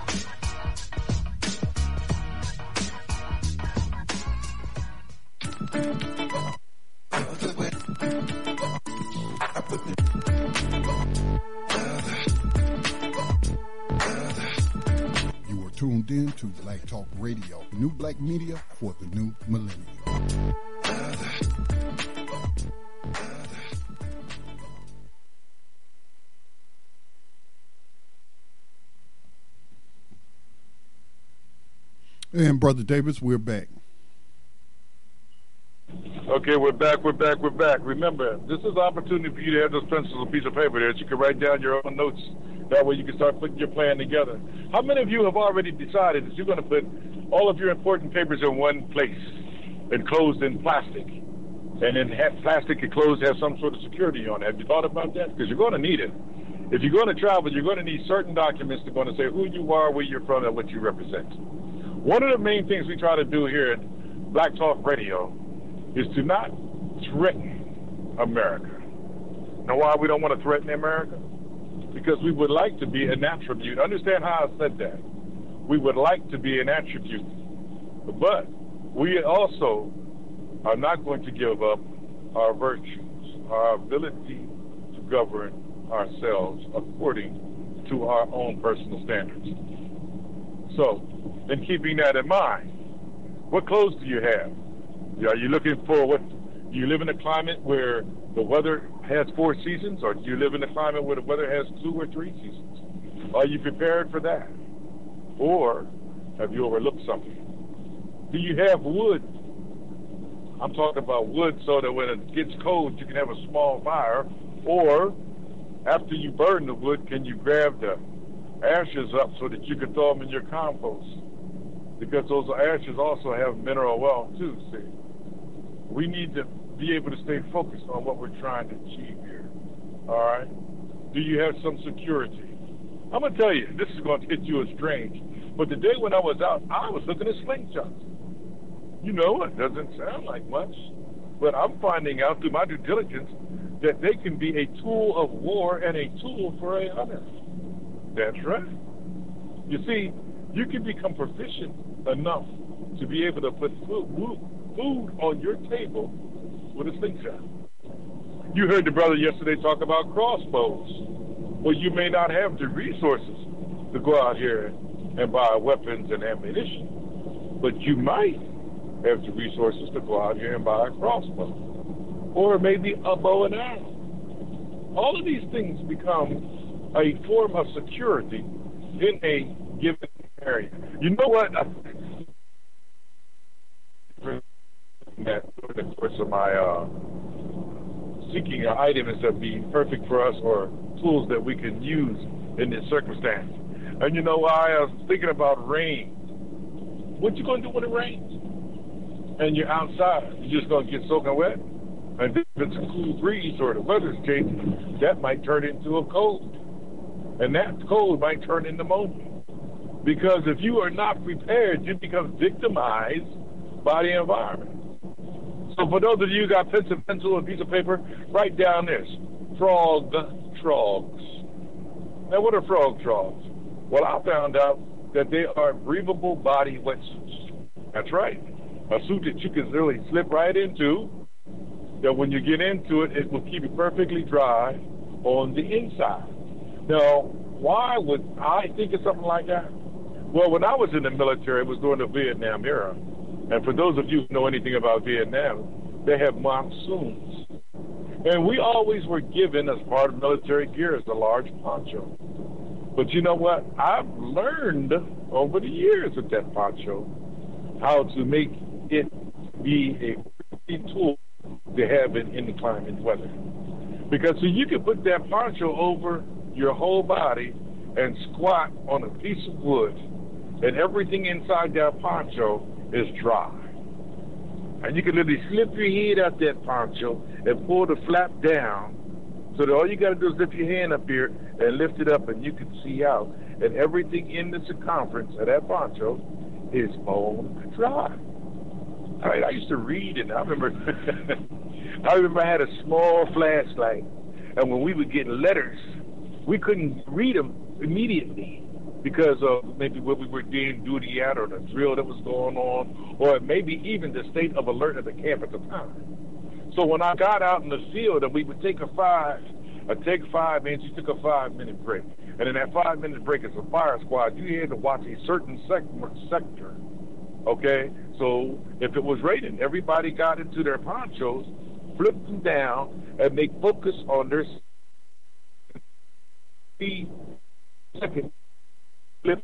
You are tuned in to Black Talk Radio, new black media for the new millennium. And Brother Davis, we're back. Okay, we're back. Remember, this is an opportunity for you to have those pencils and piece of paper there that you can write down your own notes. That way you can start putting your plan together. How many of you have already decided that you're going to put all of your important papers in one place, enclosed in plastic? And then plastic enclosed has some sort of security on it. Have you thought about that? Because you're going to need it. If you're going to travel, you're going to need certain documents that are going to say who you are, where you're from, and what you represent. One of the main things we try to do here at Black Talk Radio is to not threaten America. Now, why we don't want to threaten America? Because we would like to be an attribute. Understand how I said that. We would like to be an attribute. But we also are not going to give up our virtues, our ability to govern ourselves according to our own personal standards. So, in keeping that in mind, what clothes do you have? Are you looking for what? Do you live in a climate where the weather has 4 seasons, or do you live in a climate where the weather has 2 or 3 seasons? Are you prepared for that? Or have you overlooked something? Do you have wood? I'm talking about wood so that when it gets cold, you can have a small fire. Or after you burn the wood, can you grab the ashes up so that you can throw them in your compost? Because those ashes also have mineral wealth too, see. We need to be able to stay focused on what we're trying to achieve here. All right? Do you have some security? I'm going to tell you, this is going to hit you as strange, but the day when I was out, I was looking at slingshots. You know, it doesn't sound like much, but I'm finding out through my due diligence that they can be a tool of war and a tool for a hunter. That's right. You see, you can become proficient enough to be able to put food on your table with a slingshot. You heard the brother yesterday talk about crossbows. Well, you may not have the resources to go out here and buy weapons and ammunition, but you might have the resources to go out here and buy a crossbow, or maybe a bow and arrow. All of these things become a form of security in a given area. You know what? That during the course of my seeking items that be perfect for us or tools that we can use in this circumstance. And you know why? I was thinking about rain. What you going to do when it rains? And you're outside. You're just going to get soaking wet? And if it's a cool breeze or the weather's changing, that might turn into a cold. And that cold might turn into pneumonia. Because if you are not prepared, you become victimized by the environment. So for those of you who got pencil, and piece of paper, write down this. Frog trogs. Now, what are frog trogs? Well, I found out that they are breathable body wetsuits. That's right. A suit that you can really slip right into, that when you get into it, it will keep you perfectly dry on the inside. Now, why would I think of something like that? Well, when I was in the military, it was during the Vietnam era. And for those of you who know anything about Vietnam, they have monsoons. And we always were given, as part of military gear, as a large poncho. But you know what? I've learned over the years with that poncho how to make it be a pretty tool to have in inclement weather. Because so you can put that poncho over your whole body and squat on a piece of wood, and everything inside that poncho is dry. And you can literally slip your head out that poncho and pull the flap down, so that all you got to do is lift your hand up here and lift it up, and you can see out. And everything in the circumference of that poncho is bone dry. I mean, I used to read, and I remember I had a small flashlight, and when we would get letters, we couldn't read them immediately because of maybe what we were doing duty at, or the drill that was going on, or maybe even the state of alert at the camp at the time. So when I got out in the field and we would take 5 minutes, you took a 5-minute break. And in that 5-minute break as a fire squad, you had to watch a certain sector. Okay? So if it was raining, everybody got into their ponchos, flipped them down, and they focused on their second flip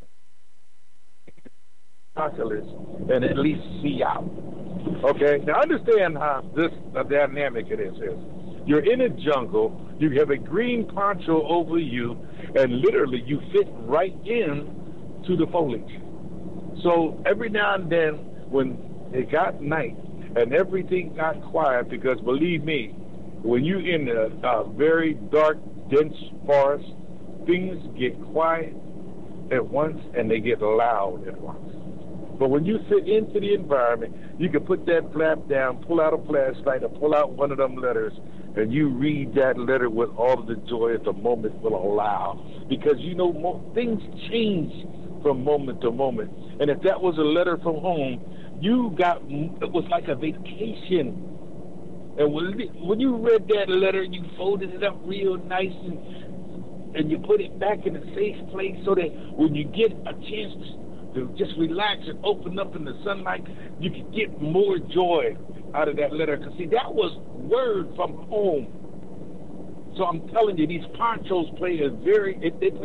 and at least see out. Okay? Now understand how the dynamic it is. You're in a jungle, you have a green poncho over you, and literally you fit right in to the foliage. So every now and then when it got night and everything got quiet, because believe me, when you're in a very dark, dense forest, things get quiet at once and they get loud at once. But when you fit into the environment, you can put that flap down, pull out a flashlight, or pull out one of them letters, and you read that letter with all of the joy that the moment will allow. Because, you know, things change from moment to moment. And if that was a letter from home, it was like a vacation. And when you read that letter, you folded it up real nice and you put it back in a safe place so that when you get a chance to just relax and open up in the sunlight, you can get more joy out of that letter. Because, see, that was word from home. So I'm telling you, these ponchos play a very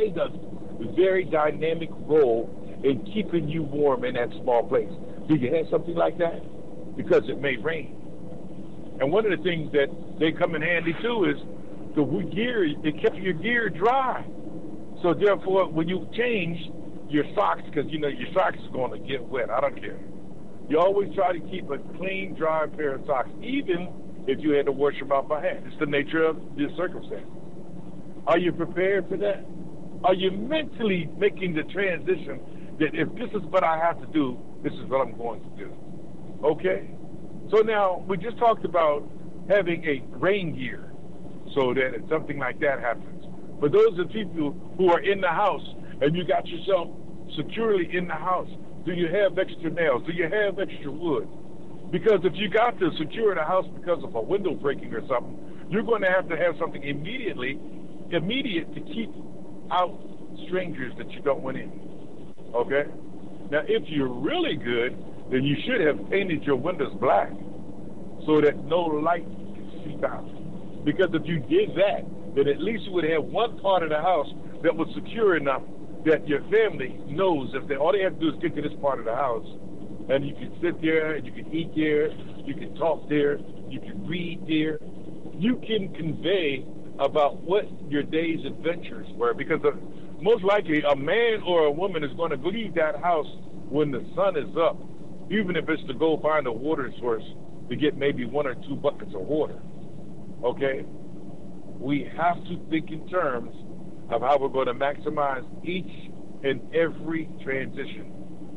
dynamic role in keeping you warm in that small place. Do you have something like that? Because it may rain. And one of the things that they come in handy too is the gear. It kept your gear dry. So therefore, when you change your socks, because you know your socks is going to get wet, I don't care. You always try to keep a clean, dry pair of socks, even if you had to wash them out by hand. It's the nature of this circumstance. Are you prepared for that? Are you mentally making the transition that if this is what I have to do, this is what I'm going to do? Okay? So now, we just talked about having a rain gear so that if something like that happens. For those of people who are in the house and you got yourself securely in the house, do you have extra nails? Do you have extra wood? Because if you got to secure the house because of a window breaking or something, you're going to have something immediate to keep out strangers that you don't want in. Okay? Now, if you're really good, then you should have painted your windows black so that no light can seep out. Because if you did that, then at least you would have one part of the house that was secure enough that your family knows all they have to do is get to this part of the house, and you can sit there, and you can eat there, you can talk there, you can read there. You can convey about what your day's adventures were, because most likely a man or a woman is going to leave that house when the sun is up, even if it's to go find a water source to get maybe 1 or 2 buckets of water. Okay? We have to think in terms of how we're going to maximize each and every transition.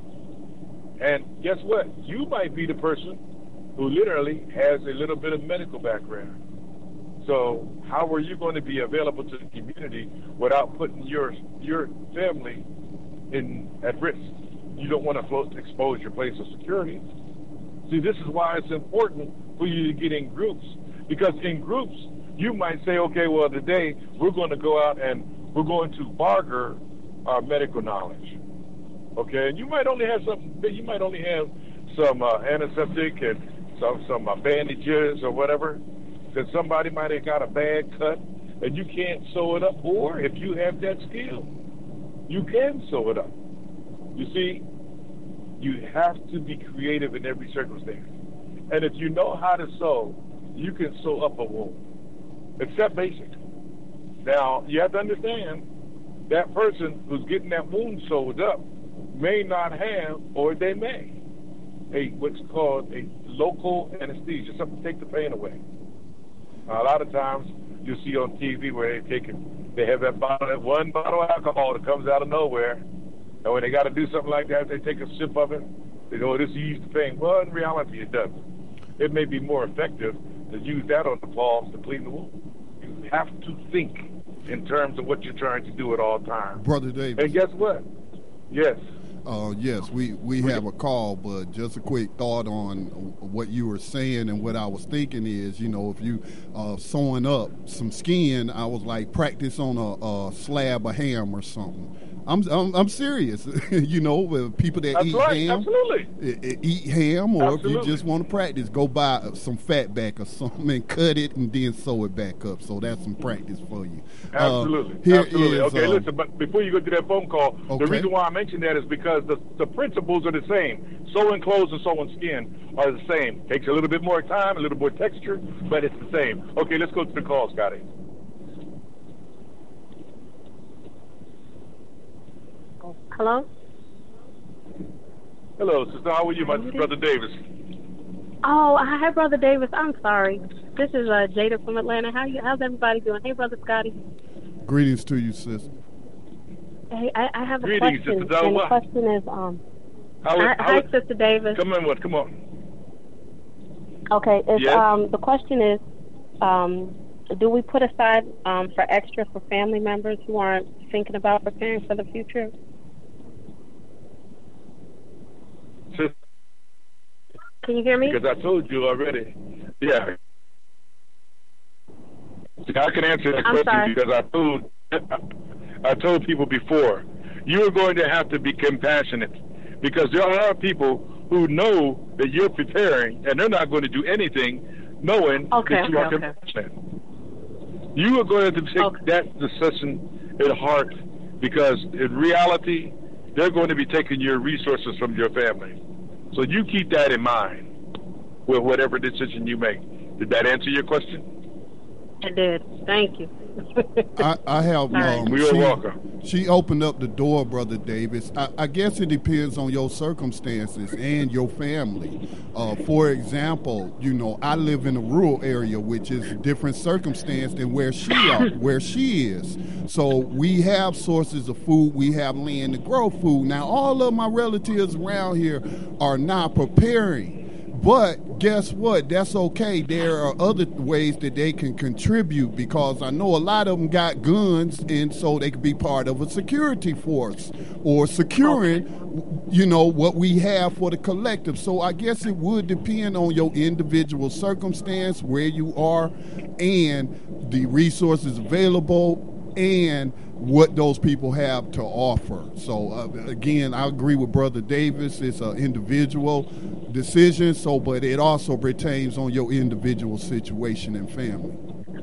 And guess what? You might be the person who literally has a little bit of medical background. So how are you going to be available to the community without putting your family at risk? You don't want to expose your place of security. See, this is why it's important for you to get in groups. Because in groups, you might say, okay, well, today we're going to go out and we're going to barter our medical knowledge. Okay, and you might only have some antiseptic and some bandages or whatever, because somebody might have got a bad cut and you can't sew it up. Or if you have that skill, you can sew it up. You see, you have to be creative in every circumstance. And if you know how to sew, you can sew up a wound, except basic. Now, you have to understand that person who's getting that wound sewed up may not have, or they may. what's called a local anesthesia, something to take the pain away. A lot of times you see on TV where they have that one bottle of alcohol that comes out of nowhere, and when they got to do something like that, they take a sip of it. They go, this eases the pain. Well, in reality, it doesn't. It may be more effective to use that on the palms to clean the wound. You have to think in terms of what you're trying to do at all times. Brother Davis. And guess what? Yes. Yes, we have a call, but just a quick thought on what you were saying, and what I was thinking is, if you sewing up some skin, I was like, practice on a slab of ham or something. I'm serious. With people that That's eat right. ham, Absolutely. Eat ham, or Absolutely. if you just want to practice, go buy some fat back or something and cut it and then sew it back up. So that's some practice for you. Absolutely. Absolutely. Okay, listen, but before you go to that phone call, Okay. the reason why I mentioned that is because the principles are the same. Sewing clothes and sewing skin are the same. Takes a little bit more time, a little more texture, but it's the same. Okay, let's go to the call, Scotty. Hello? Hello, sister. How are you, my brother Davis? Oh, hi, Brother Davis. I'm sorry. This is Jada from Atlanta. How's everybody doing? Hey, Brother Scotty. Greetings to you, sister. Hey, I have a Greetings, question. Sister Della. And the question is, hi, Sister Davis. Come on. Okay, Yes? the question is, do we put aside for extra for family members who aren't thinking about preparing for the future? Sister, Can you hear me? because I told you already. Yeah. I can answer that I'm question sorry. because I told people before, you are going to have to be compassionate, because there are people who know that you're preparing, and they're not going to do anything knowing that you are compassionate. You are going to take that decision at heart, because in reality, they're going to be taking your resources from your family. So you keep that in mind with whatever decision you make. Did that answer your question? It did. Thank you. I have. You're welcome. She opened up the door, Brother Davis. I guess it depends on your circumstances and your family. For example, I live in a rural area, which is a different circumstance than where she is. So we have sources of food. We have land to grow food. Now, all of my relatives around here are not preparing. But guess what? That's okay. There are other ways that they can contribute, because I know a lot of them got guns, and so they could be part of a security force or securing, what we have for the collective. So I guess it would depend on your individual circumstance, where you are, and the resources available, and what those people have to offer. So again, I agree with Brother Davis. It's an individual decision. But it also pertains on your individual situation and family.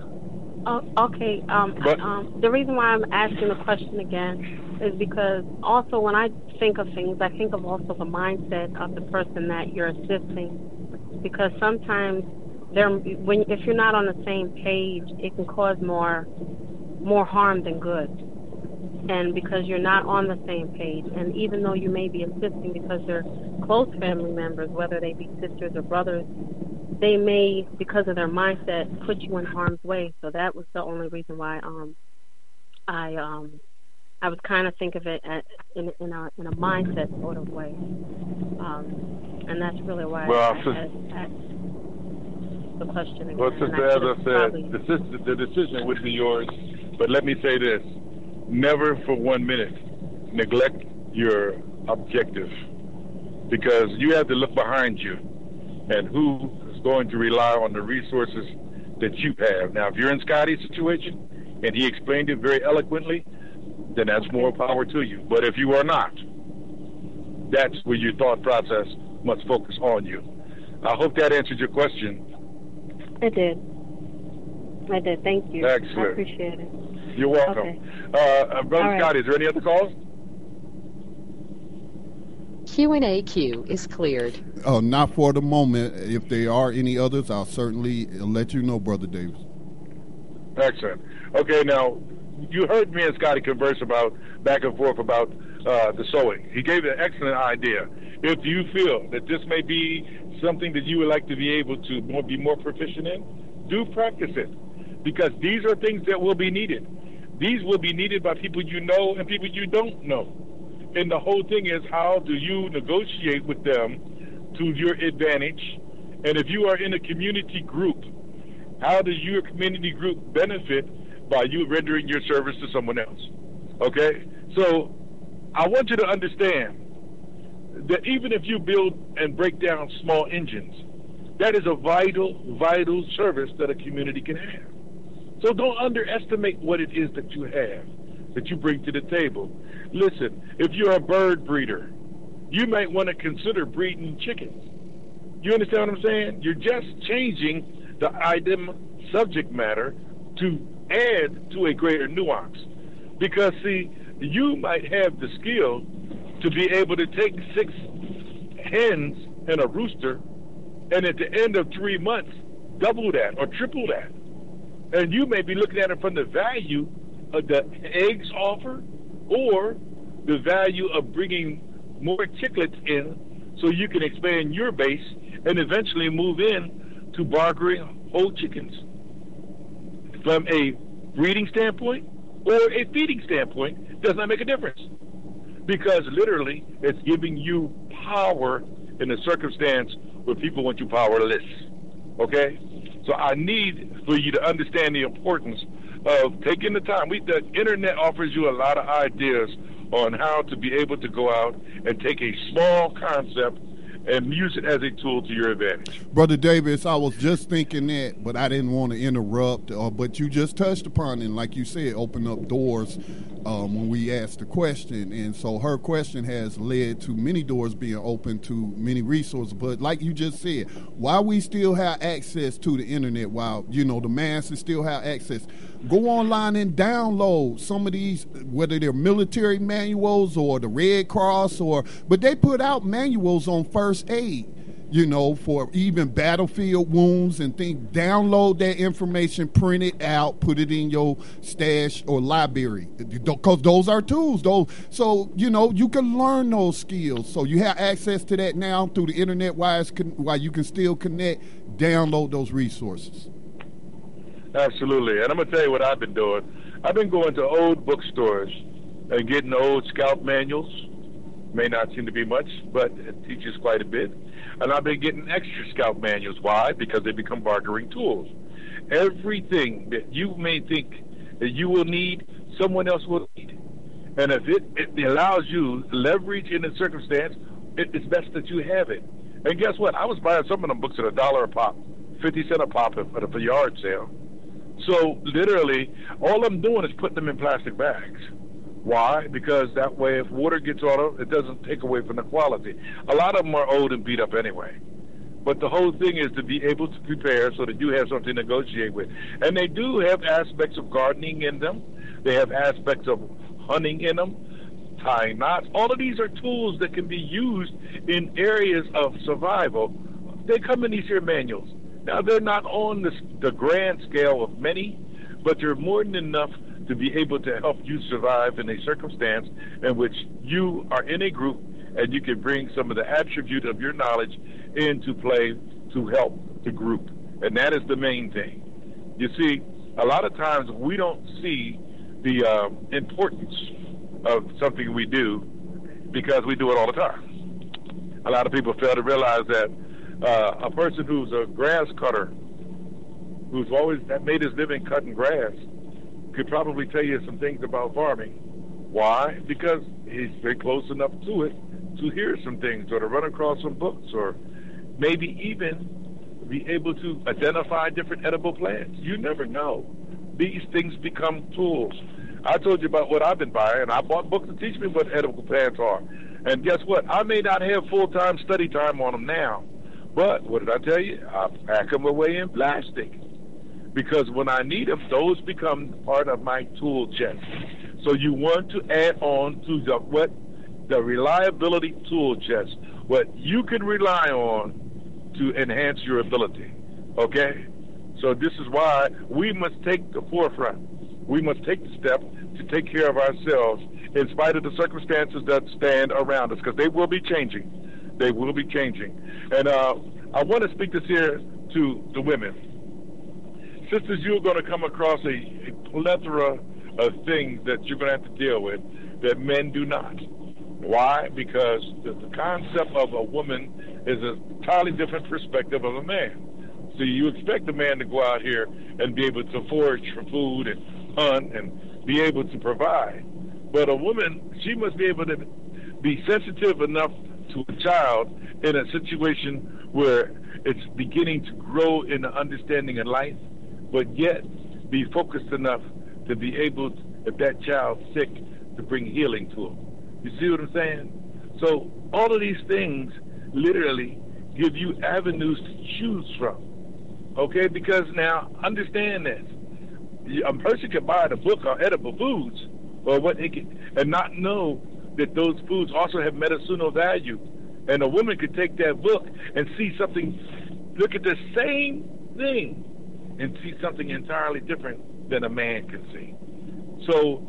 Okay. The reason why I'm asking the question again is because also when I think of things, I think of also the mindset of the person that you're assisting. Because sometimes if you're not on the same page, it can cause more harm than good. And because you're not on the same page, and even though you may be assisting because they're close family members, whether they be sisters or brothers, they may, because of their mindset, put you in harm's way. So that was the only reason why I would kind of think of it in a mindset sort of way, and that's really why I asked the question again. Well, sister, as I said, the decision would be yours. But let me say this. Never for 1 minute neglect your objective, because you have to look behind you and who is going to rely on the resources that you have. Now, if you're in Scotty's situation and he explained it very eloquently, then that's more power to you. But if you are not, that's where your thought process must focus on you. I hope that answered your question. It did. I did. Thank you. Excellent. I appreciate it. You're welcome. Okay. Brother Scotty, is there any other calls? Q&A queue is cleared. Not for the moment. If there are any others, I'll certainly let you know, Brother Davis. Excellent. Okay, now, you heard me and Scotty converse back and forth about the sewing. He gave an excellent idea. If you feel that this may be something that you would like to be able to be more proficient in, do practice it, because these are things that will be needed. These will be needed by people you know and people you don't know. And the whole thing is, how do you negotiate with them to your advantage? And if you are in a community group, how does your community group benefit by you rendering your service to someone else? Okay? So I want you to understand that even if you build and break down small engines, that is a vital, vital service that a community can have. So don't underestimate what it is that you have, that you bring to the table. Listen, if you're a bird breeder, you might want to consider breeding chickens. You understand what I'm saying? You're just changing the item subject matter to add to a greater nuance. Because, see, you might have the skill to be able to take 6 hens and a rooster, and at the end of 3 months, double that or triple that. And you may be looking at it from the value of the eggs offered or the value of bringing more chicklets in so you can expand your base and eventually move in to bartering whole chickens. From a breeding standpoint or a feeding standpoint, does not make a difference. Because literally, it's giving you power in a circumstance where people want you powerless. Okay? So I need for you to understand the importance of taking the time. The internet offers you a lot of ideas on how to be able to go out and take a small concept and use it as a tool to your advantage. Brother Davis, I was just thinking that, but I didn't want to interrupt. But you just touched upon it, and like you said, open up doors when we asked the question. And so her question has led to many doors being open to many resources. But like you just said, while we still have access to the internet, while, the masses still have access, go online and download some of these, whether they're military manuals or the Red Cross, but they put out manuals on first aid, for even battlefield wounds and things. Download that information, print it out, put it in your stash or library, because those are tools. So you can learn those skills. So you have access to that now through the internet, while you can still connect. Download those resources. Absolutely. And I'm going to tell you what I've been doing. I've been going to old bookstores and getting old scout manuals. May not seem to be much, but it teaches quite a bit. And I've been getting extra scout manuals. Why? Because they become bartering tools. Everything that you may think that you will need, someone else will need. And if it allows you leverage in a circumstance, it's best that you have it. And guess what? I was buying some of them books at $1 a pop, 50 cents a pop at a yard sale. So literally, all I'm doing is putting them in plastic bags. Why? Because that way, if water gets on them, it doesn't take away from the quality. A lot of them are old and beat up anyway. But the whole thing is to be able to prepare so that you have something to negotiate with. And they do have aspects of gardening in them. They have aspects of hunting in them, tying knots. All of these are tools that can be used in areas of survival. They come in these here manuals. Now, they're not on the grand scale of many, but they're more than enough to be able to help you survive in a circumstance in which you are in a group and you can bring some of the attribute of your knowledge into play to help the group. And that is the main thing. You see, a lot of times we don't see the importance of something we do because we do it all the time. A lot of people fail to realize that a person who's a grass cutter, who's always made his living cutting grass, could probably tell you some things about farming. Why? Because he's very close enough to it to hear some things or to run across some books or maybe even be able to identify different edible plants. You never know. These things become tools. I told you about what I've been buying, and I bought books to teach me what edible plants are. And guess what? I may not have full-time study time on them now, but what did I tell you? I pack them away in plastic. Because when I need them, those become part of my tool chest. So you want to add on to the reliability tool chest, what you can rely on to enhance your ability. Okay? So this is why we must take the forefront. We must take the step to take care of ourselves in spite of the circumstances that stand around us, because they will be changing. They will be changing. And I want to speak this here to the women. Sisters, you're going to come across a plethora of things that you're going to have to deal with that men do not. Why? Because the concept of a woman is a entirely different perspective of a man. So you expect a man to go out here and be able to forage for food and hunt and be able to provide. But a woman, she must be able to be sensitive enough to a child in a situation where it's beginning to grow in the understanding of life, but yet be focused enough to be able, if that child's sick, to bring healing to him. You see what I'm saying? So all of these things literally give you avenues to choose from. Okay? Because now, understand this. A person can buy the book on edible foods or what they can, and not know that those foods also have medicinal value. And a woman could take that book and see something, look at the same thing, and see something entirely different than a man can see. So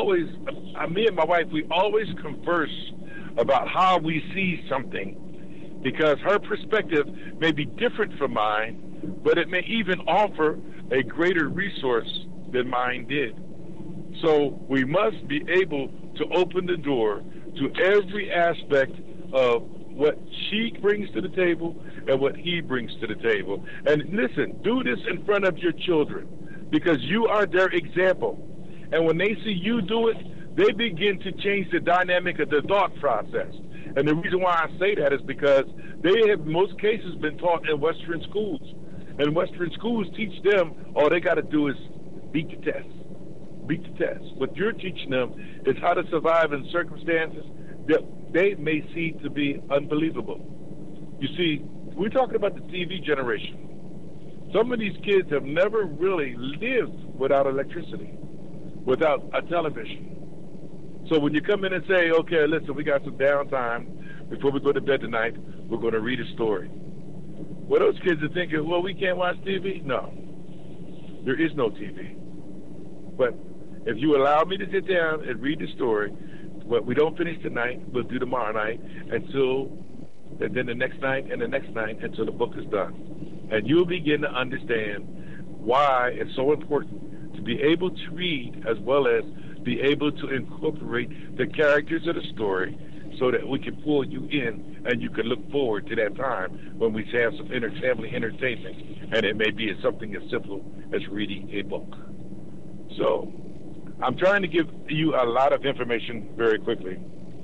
me and my wife, we always converse about how we see something, because her perspective may be different from mine, but it may even offer a greater resource than mine did. So we must be able to open the door to every aspect of what she brings to the table and what he brings to the table. And listen, do this in front of your children, because you are their example. And when they see you do it, they begin to change the dynamic of the thought process. And the reason why I say that is because they have, in most cases, been taught in Western schools. And Western schools teach them, all they got to do is beat the test. Beat the test. What you're teaching them is how to survive in circumstances that they may see to be unbelievable. You see, we're talking about the TV generation. Some of these kids have never really lived without electricity, without a television. So when you come in and say, okay, listen, we got some downtime before we go to bed tonight, we're going to read a story. Well, those kids are thinking, well, we can't watch TV? No, there is no TV. But if you allow me to sit down and read the story, what we don't finish tonight, we'll do tomorrow night and then the next night and the next night until the book is done. And you'll begin to understand why it's so important to be able to read as well as be able to incorporate the characters of the story so that we can pull you in and you can look forward to that time when we have some family entertainment. And it may be something as simple as reading a book. So I'm trying to give you a lot of information very quickly.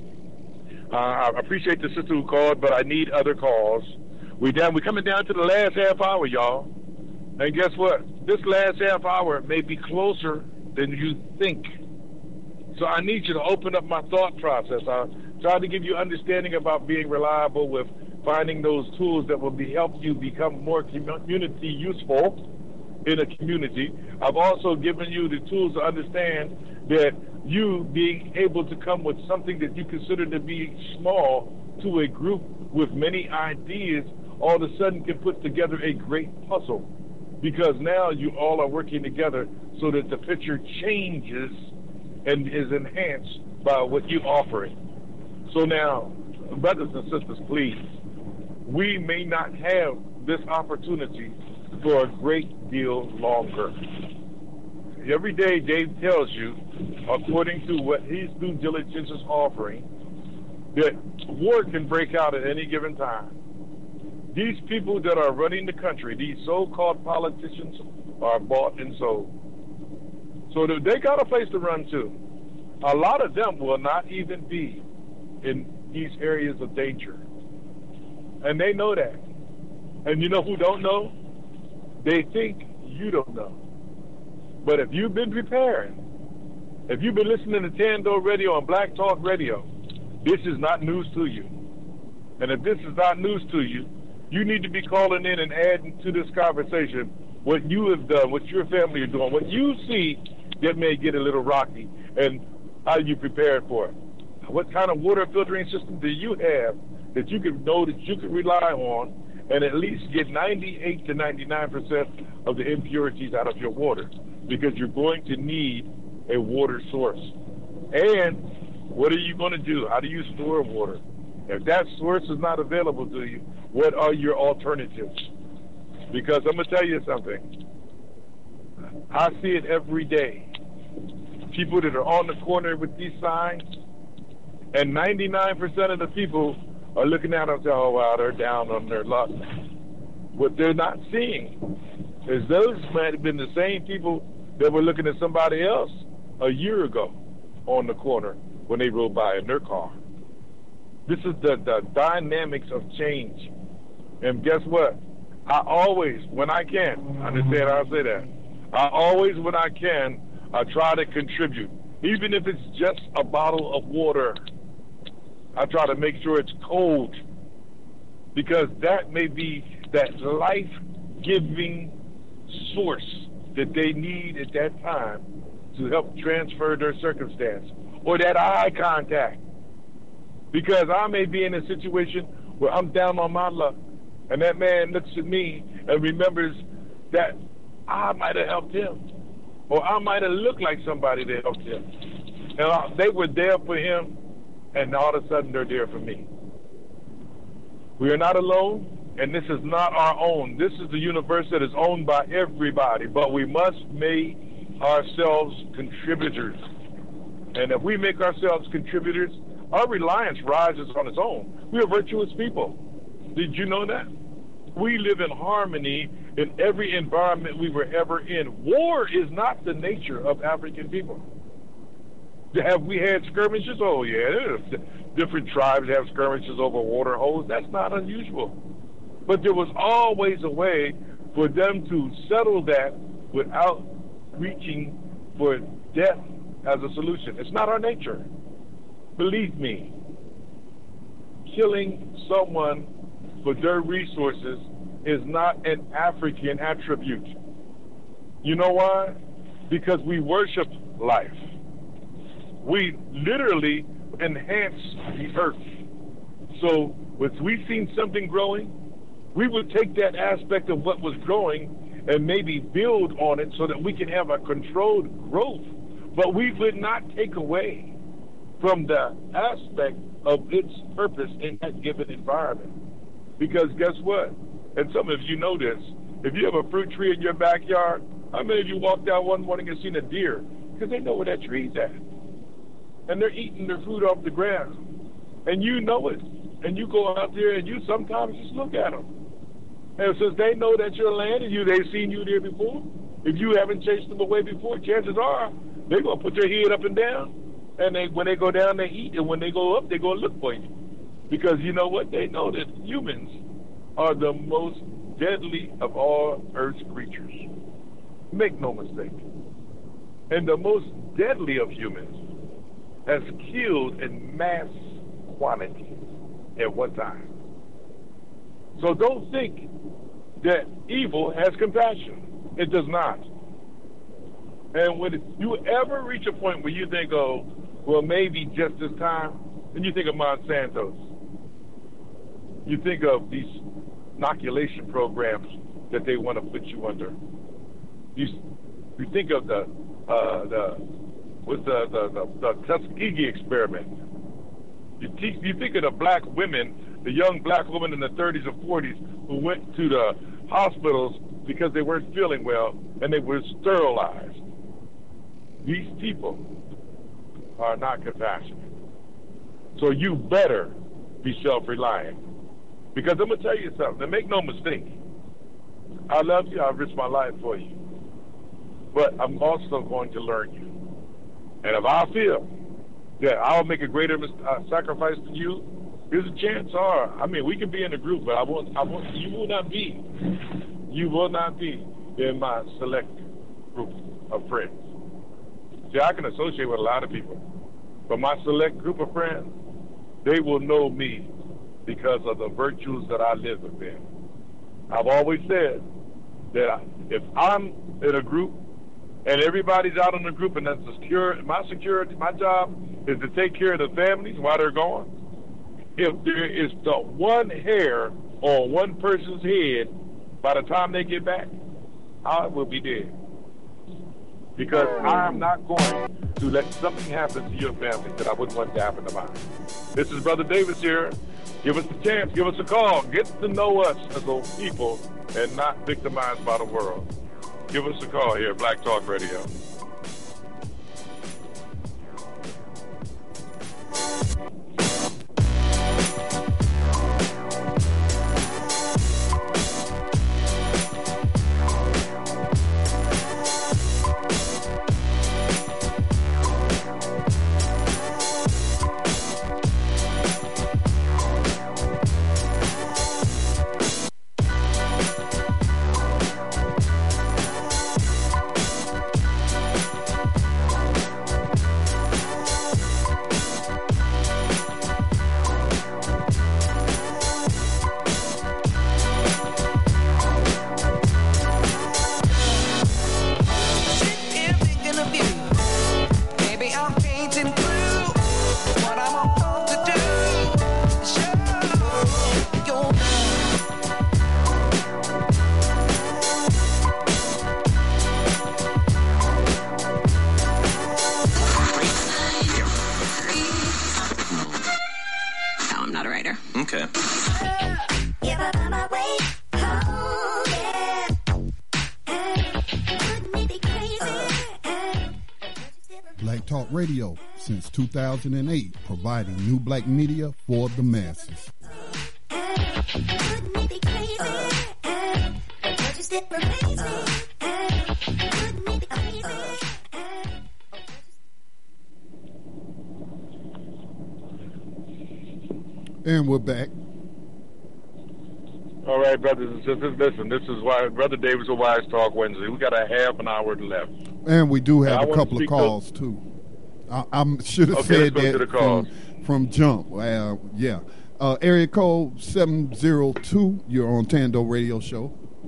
I appreciate the sister who called, but I need other calls. We're coming down to the last half hour, y'all. And guess what? This last half hour may be closer than you think. So I need you to open up my thought process. I try to give you understanding about being reliable with finding those tools that will help you become more community useful in a community. I've also given you the tools to understand that you being able to come with something that you consider to be small to a group with many ideas all of a sudden can put together a great puzzle, because now you all are working together so that the picture changes and is enhanced by what you offer it. So now, brothers and sisters, please, we may not have this opportunity for a great deal longer. Every day, Dave tells you, according to what his due diligence is offering, that war can break out at any given time. These people that are running the country, these so-called politicians, are bought and sold. So they got a place to run to. A lot of them will not even be in these areas of danger. And they know that. And you know who don't know? They think you don't know. But if you've been preparing, if you've been listening to Tando Radio and Black Talk Radio, this is not news to you. And if this is not news to you, you need to be calling in and adding to this conversation what you have done, what your family are doing, what you see that may get a little rocky, and how you prepared for it. What kind of water filtering system do you have that you can know that you can rely on and at least get 98 to 99% of the impurities out of your water, because you're going to need a water source. And what are you going to do? How do you store water? If that source is not available to you, what are your alternatives? Because I'm going to tell you something. I see it every day. People that are on the corner with these signs, and 99% of the people are looking at them and saying, oh, wow, they're down on their luck. What they're not seeing is those might have been the same people that were looking at somebody else a year ago on the corner when they rode by in their car. This is the dynamics of change. And guess what? I always, when I can, understand how I say that, I always, when I can, I try to contribute. Even if it's just a bottle of water, I try to make sure it's cold, because that may be that life-giving source that they need at that time to help transfer their circumstance, or that eye contact. Because I may be in a situation where I'm down on my luck, and that man looks at me and remembers that I might have helped him, or I might have looked like somebody that helped him. And they were there for him, and all of a sudden they're there for me. We are not alone, and this is not our own. This is the universe that is owned by everybody, but we must make ourselves contributors. And if we make ourselves contributors, our reliance rises on its own. We are virtuous people. Did you know that? We live in harmony in every environment we were ever in. War is not the nature of African people. Have we had skirmishes? Oh, yeah. Different tribes have skirmishes over water holes. That's not unusual. But there was always a way for them to settle that without reaching for death as a solution. It's not our nature. Believe me, killing someone for their resources is not an African attribute. You know why? Because we worship life. We literally enhance the earth. So if we've seen something growing, we would take that aspect of what was growing and maybe build on it so that we can have a controlled growth. But we would not take away from the aspect of its purpose in that given environment. Because guess what? And some of you know this. If you have a fruit tree in your backyard, how many of you walked out one morning and seen a deer? Because they know where that tree's at. And they're eating their food off the ground. And you know it. And you go out there and you sometimes just look at them. And since they know that your land and they've seen you there before, if you haven't chased them away before, chances are they're going to put their head up and down. And when they go down, they eat. And when they go up, they go look for you. Because you know what? They know that humans are the most deadly of all Earth's creatures. Make no mistake. And the most deadly of humans has killed in mass quantity at one time. So don't think that evil has compassion. It does not. And when you ever reach a point where you think, oh, well, maybe just this time, then you think of Monsanto's. You think of these inoculation programs that they want to put you under. You think of the Tuskegee experiment. You think of the black women, the young black women in the 30s or 40s who went to the hospitals because they weren't feeling well and they were sterilized. These people are not compassionate. So you better be self-reliant. Because I'm going to tell you something, and make no mistake, I love you, I'll risk my life for you. But I'm also going to learn you. And if I feel that I'll make a greater sacrifice to you, there's a chance, we can be in a group, but you will not be in my select group of friends. See, I can associate with a lot of people, but my select group of friends, they will know me because of the virtues that I live within. I've always said that if I'm in a group and everybody's out in the group and that's my job is to take care of the families while they're gone. If there is the one hair on one person's head by the time they get back, I will be dead. because I am not going to let something happen to your family that I wouldn't want to happen to mine. This is Brother Davis here. Give us a chance. Give us a call. Get to know us as a people and not victimized by the world. Give us a call here, Black Talk Radio. Radio since 2008, providing new black media for the masses. And we're back. All right, brothers and sisters, listen, this is why Brother Davis of Wise Talk Wednesday. We got a half an hour left. And we do have a couple of calls, too. I should have said that from jump. Yeah. Area code 702, you're on Tando Radio Show.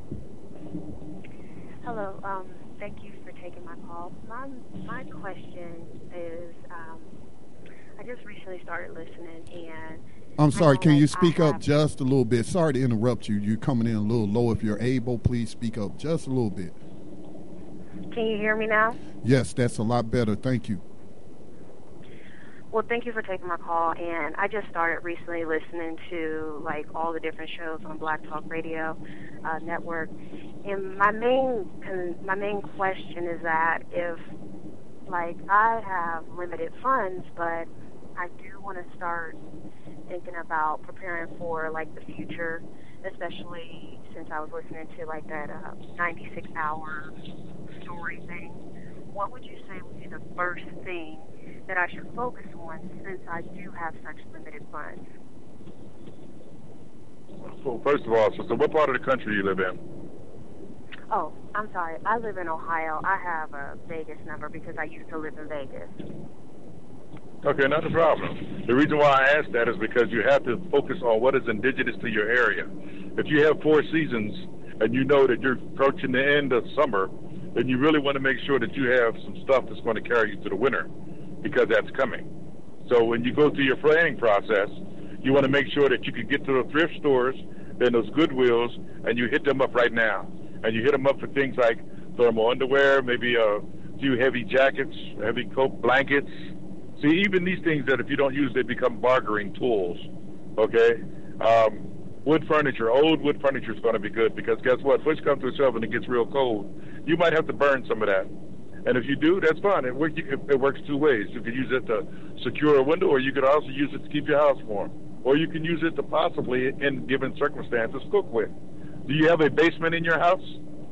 Hello. Thank you for taking my call. My question is, I just recently started listening, and I'm sorry, can you speak up just a little bit? Sorry to interrupt you. You're coming in a little low. If you're able, please speak up just a little bit. Can you hear me now? Yes, that's a lot better. Thank you. Well, thank you for taking my call, and I just started recently listening to like all the different shows on Black Talk Radio Network, and my main question is that if like I have limited funds, but I do want to start thinking about preparing for like the future, especially since I was listening to like that 96-hour story thing. What would you say would be the first thing that I should focus on since I do have such limited funds? Well, first of all, so what part of the country do you live in? Oh, I'm sorry. I live in Ohio. I have a Vegas number because I used to live in Vegas. Okay, not a problem. The reason why I asked that is because you have to focus on what is indigenous to your area. If you have 4 seasons and you know that you're approaching the end of summer, then you really want to make sure that you have some stuff that's going to carry you to the winter, because that's coming. So when you go through your planning process, you want to make sure that you can get to the thrift stores, then those Goodwills, and you hit them up right now. And you hit them up for things like thermal underwear, maybe a few heavy jackets, heavy coat blankets. See, even these things that if you don't use, they become bartering tools, okay? Wood furniture, old wood furniture is going to be good, because guess what? Push comes to a shove and it gets real cold. You might have to burn some of that. And if you do, that's fine. It works 2 ways. You can use it to secure a window, or you could also use it to keep your house warm. Or you can use it to possibly, in given circumstances, cook with. Do you have a basement in your house?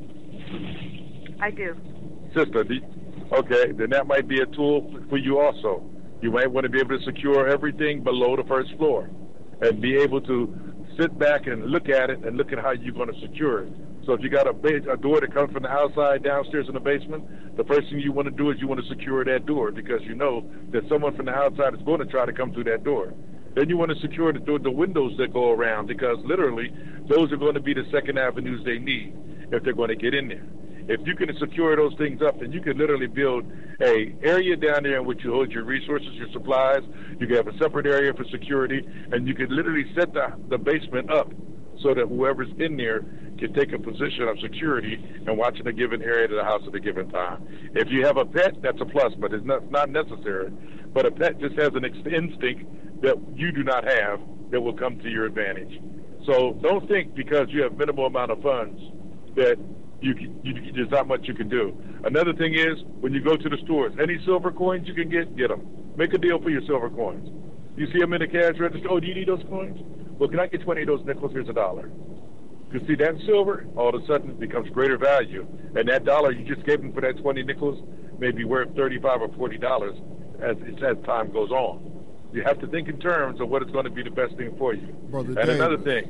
I do. Sister, okay, then that might be a tool for you also. You might want to be able to secure everything below the first floor and be able to sit back and look at it and look at how you're going to secure it. So if you got a door that comes from the outside downstairs in the basement, the first thing you want to do is you want to secure that door, because you know that someone from the outside is going to try to come through that door. Then you want to secure the windows that go around, because literally those are going to be the second avenues they need if they're going to get in there. If you can secure those things up, then you can literally build a area down there in which you hold your resources, your supplies. You can have a separate area for security, and you can literally set the basement up so that whoever's in there can take a position of security and watch in a given area of the house at a given time. If you have a pet, that's a plus, but it's not necessary. But a pet just has an instinct that you do not have that will come to your advantage. So don't think because you have minimal amount of funds that there's not much you can do. Another thing is when you go to the stores, any silver coins you can get them. Make a deal for your silver coins. You see them in the cash register. Oh, do you need those coins? Well, can I get 20 of those nickels? Here's $1. You see that silver, all of a sudden it becomes greater value. And that $1 you just gave them for that 20 nickels may be worth $35 or $40 as time goes on. You have to think in terms of what is going to be the best thing for you. Brother and Davis, another thing,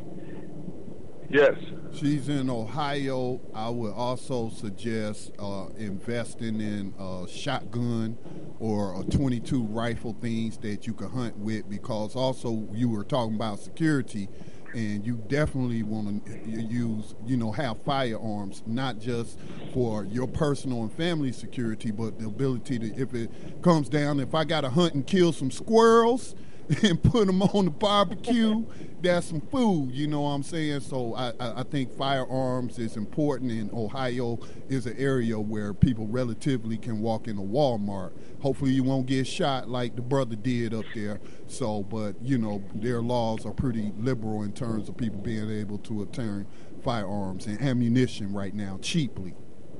yes. She's in Ohio. I would also suggest investing in a shotgun or a 22 rifle, things that you can hunt with, because also you were talking about security, and you definitely want to use, have firearms, not just for your personal and family security, but the ability to, if it comes down, if I got to hunt and kill some squirrels and put them on the barbecue, that's some food, you know what I'm saying? So I think firearms is important, and Ohio is an area where people relatively can walk in a Walmart. Hopefully you won't get shot like the brother did up there. So, but, their laws are pretty liberal in terms of people being able to obtain firearms and ammunition right now cheaply.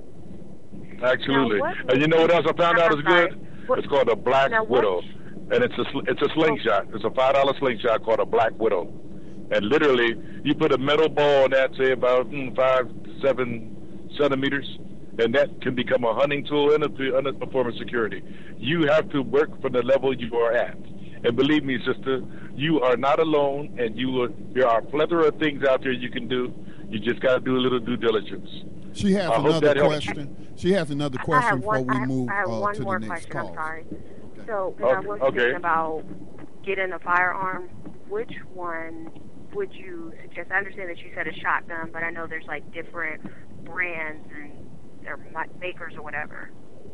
Absolutely. And you know what else I found out is good? It's called a Black Widow. And it's a slingshot. It's a $5 slingshot called a Black Widow. And literally, you put a metal ball on that, say about 5 to 7 centimeters, and that can become a hunting tool and a form of security. You have to work from the level you are at. And believe me, sister, you are not alone, and there are a plethora of things out there you can do. You just got to do a little due diligence. She has another question. She has another question before we move I have one to more the next question. call. I'm sorry. So, I was thinking about getting a firearm. Which one would you suggest? I understand that you said a shotgun, but I know there's like different brands and their makers or whatever.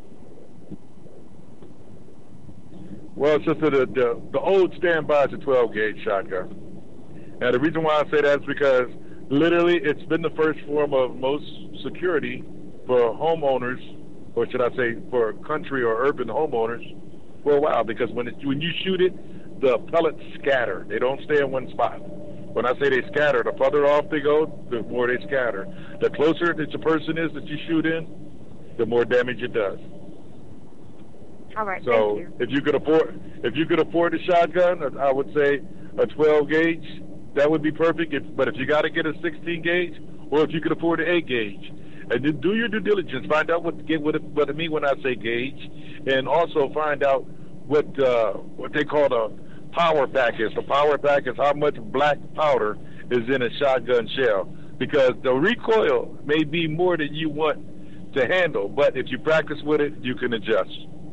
Well, sister, the old standby is a 12-gauge shotgun. And the reason why I say that is because literally it's been the first form of most security for homeowners, or should I say for country or urban homeowners, for a while, because when you shoot it, the pellets scatter. They don't stay in one spot. When I say they scatter, the further off they go, the more they scatter. The closer that the person is that you shoot in, the more damage it does. All right. So thank you. if you could afford a shotgun, I would say a 12 gauge. That would be perfect. But if you got to get a 16 gauge, or if you could afford an 8 gauge, and then do your due diligence, find out what I mean when I say gauge, and also find out what they call the power pack is. The power pack is how much black powder is in a shotgun shell, because the recoil may be more than you want to handle, but if you practice with it, you can adjust.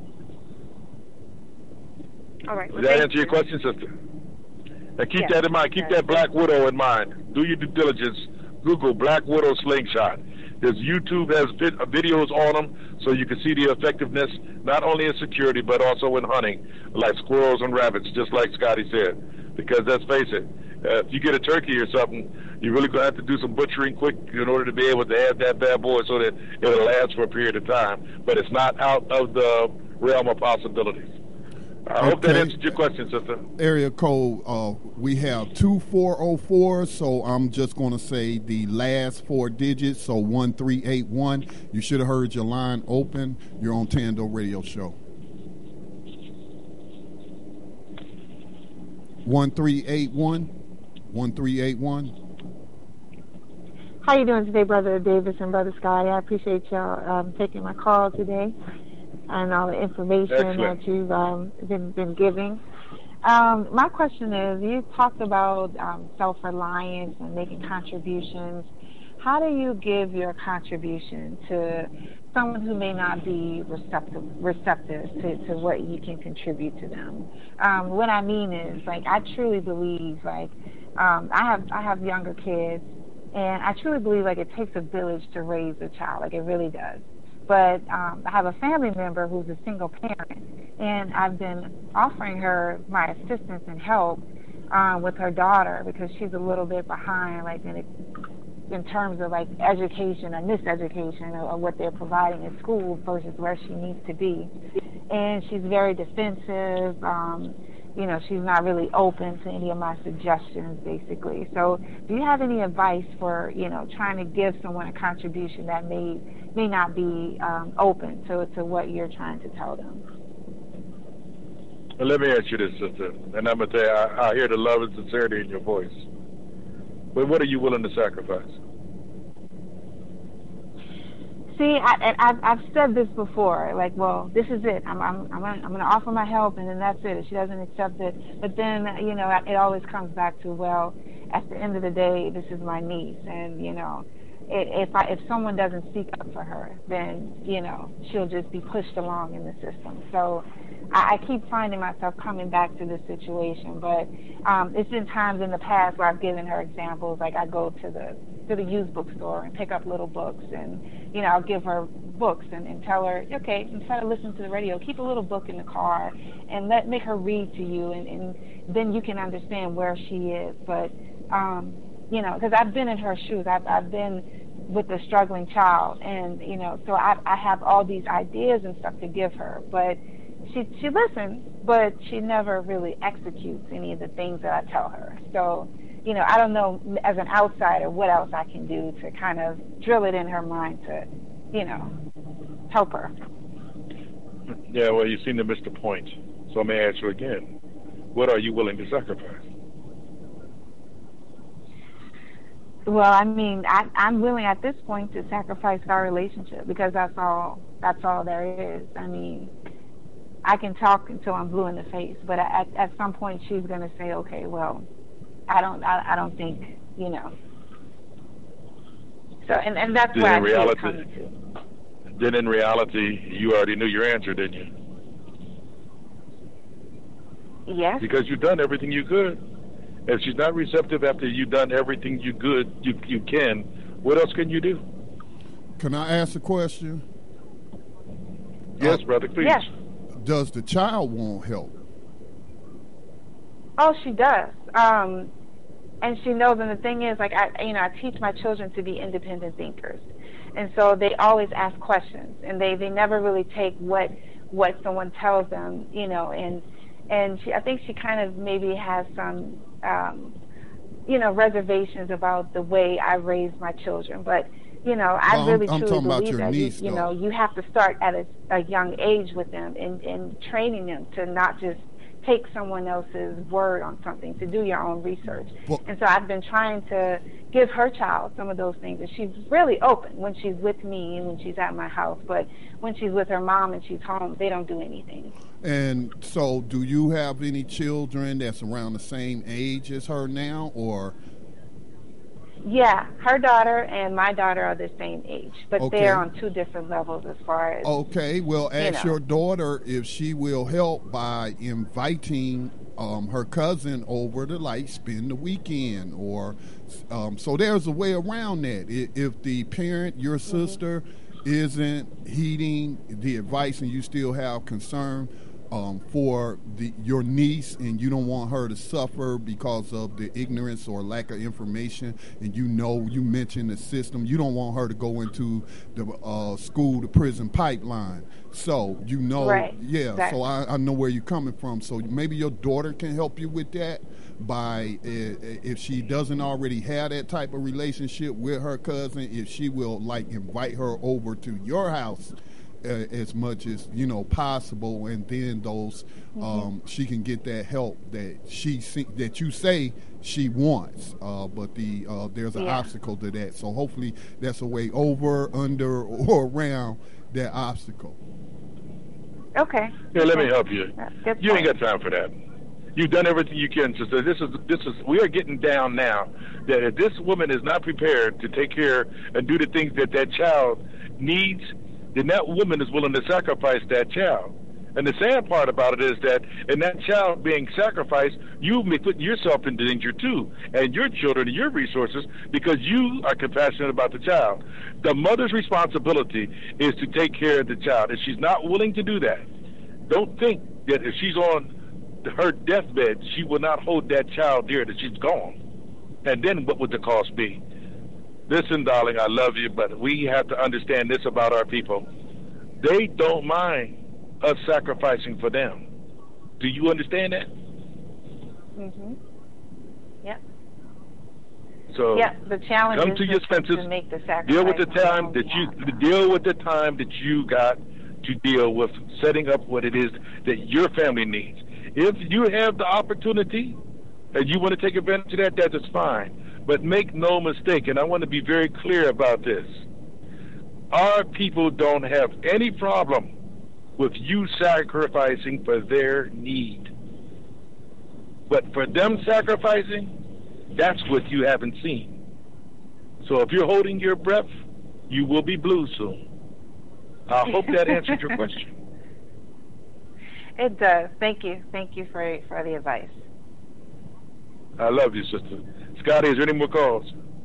All right. Does that answer your question, sister? And keep that in mind. Keep that Black Widow in mind. Do your due diligence. Google Black Widow slingshot. YouTube has videos on them, so you can see the effectiveness not only in security but also in hunting, like squirrels and rabbits, just like Scotty said. Because let's face it, if you get a turkey or something, you're really going to have to do some butchering quick in order to be able to have that bad boy so that it'll last for a period of time. But it's not out of the realm of possibilities. I hope that answered your question, sister. Area code, we have 2404, so I'm just going to say the last 4 digits, so 1381. You should have heard your line open. You're on Tando Radio Show. 1381. 1381. How you doing today, Brother Davis and Brother Scotty? I appreciate y'all taking my call today and all the information that you've been giving. My question is, you talked about self-reliance and making contributions. How do you give your contribution to someone who may not be receptive to what you can contribute to them? What I mean is, I truly believe, I have younger kids, and I truly believe, it takes a village to raise a child. It really does. But I have a family member who's a single parent, and I've been offering her my assistance and help with her daughter because she's a little bit behind, in terms of like education or miseducation or what they're providing in school versus where she needs to be. And she's very defensive. She's not really open to any of my suggestions, basically. So do you have any advice for, trying to give someone a contribution that may not be open to what you're trying to tell them? Well, let me ask you this, sister, and I'm going to tell you, I hear the love and sincerity in your voice. But what are you willing to sacrifice? See, I've said this before. Like, well, this is it. I'm going to offer my help, and then that's it. If she doesn't accept it, but then it always comes back to, well, at the end of the day, this is my niece, and if someone doesn't speak up for her, then she'll just be pushed along in the system. So I keep finding myself coming back to this situation, but it's been times in the past where I've given her examples. Like I go to the used bookstore and pick up little books, and I'll give her books and tell her, okay, instead of listening to the radio, keep a little book in the car and make her read to you, and then you can understand where she is. But because I've been in her shoes, I've been with a struggling child, and so I have all these ideas and stuff to give her, but she listens, but she never really executes any of the things that I tell her. So I don't know, as an outsider, what else I can do to kind of drill it in her mind to help her. Yeah, well, you seem to miss the point, so I'm going to ask you again, what are you willing to sacrifice? Well, I mean, I'm willing at this point to sacrifice our relationship, because that's all there is. I mean, I can talk until I'm blue in the face, but at some point she's going to say, okay, well, I don't think, So, and that's where I keep coming to. Then in reality, you already knew your answer, didn't you? Yes. Because you've done everything you could. If she's not receptive after you've done everything you can, what else can you do? Can I ask a question? Yes, brother, please. Yes. Does the child want help? Oh, she does. And she knows, and the thing is, like, I teach my children to be independent thinkers. And so they always ask questions, and they never really take what someone tells them, and I think she kind of maybe has some, reservations about the way I raised my children. But, I really truly believe that, niece, you have to start at a young age with them and training them to not just take someone else's word on something, to do your own research. And so I've been trying to give her child some of those things. And she's really open when she's with me and when she's at my house. But when she's with her mom and she's home, they don't do anything. And so do you have any children that's around the same age as her now, or? Yeah, her daughter and my daughter are the same age, but they're on two different levels as far as. Okay, well, ask your daughter if she will help by inviting her cousin over to spend the weekend, or so there's a way around that. If the parent, your sister, isn't heeding the advice and you still have concern for your niece, and you don't want her to suffer because of the ignorance or lack of information, and you mentioned the system, you don't want her to go into the school to prison pipeline. So right. Yeah, exactly. So I know where you're coming from. So maybe your daughter can help you with that by, if she doesn't already have that type of relationship with her cousin, if she will invite her over to your house as much as possible, and then those she can get that help that that you say she wants, but there's an obstacle to that. So hopefully that's a way over, under, or around that obstacle. Okay. Yeah, let me help you. You ain't got time for that. You've done everything you can. So this is we are getting down now that if this woman is not prepared to take care and do the things that child needs, then that woman is willing to sacrifice that child. And the sad part about it is that in that child being sacrificed, you may put yourself in danger too, and your children and your resources, because you are compassionate about the child. The mother's responsibility is to take care of the child. If she's not willing to do that, don't think that if she's on her deathbed, she will not hold that child dear, that she's gone. And then what would the cost be? Listen, darling, I love you, but we have to understand this about our people. They don't mind us sacrificing for them. Do you understand that? Yep. So the challenge come is to your senses. to make the sacrifice. Deal with the time that you got to deal with setting up what it is that your family needs. If you have the opportunity and you want to take advantage of that, that is fine. But make no mistake, and I want to be very clear about this. Our people don't have any problem with you sacrificing for their need. But for them sacrificing, that's what you haven't seen. So if you're holding your breath, you will be blue soon. I hope that answered your question. It does. Thank you. Thank you for the advice. I love you, sister. Scotty, is there any more calls?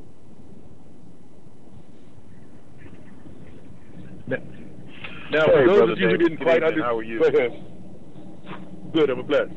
Now, for those of you who didn't quite understand, how are you? Go ahead. Good, I'm blessed.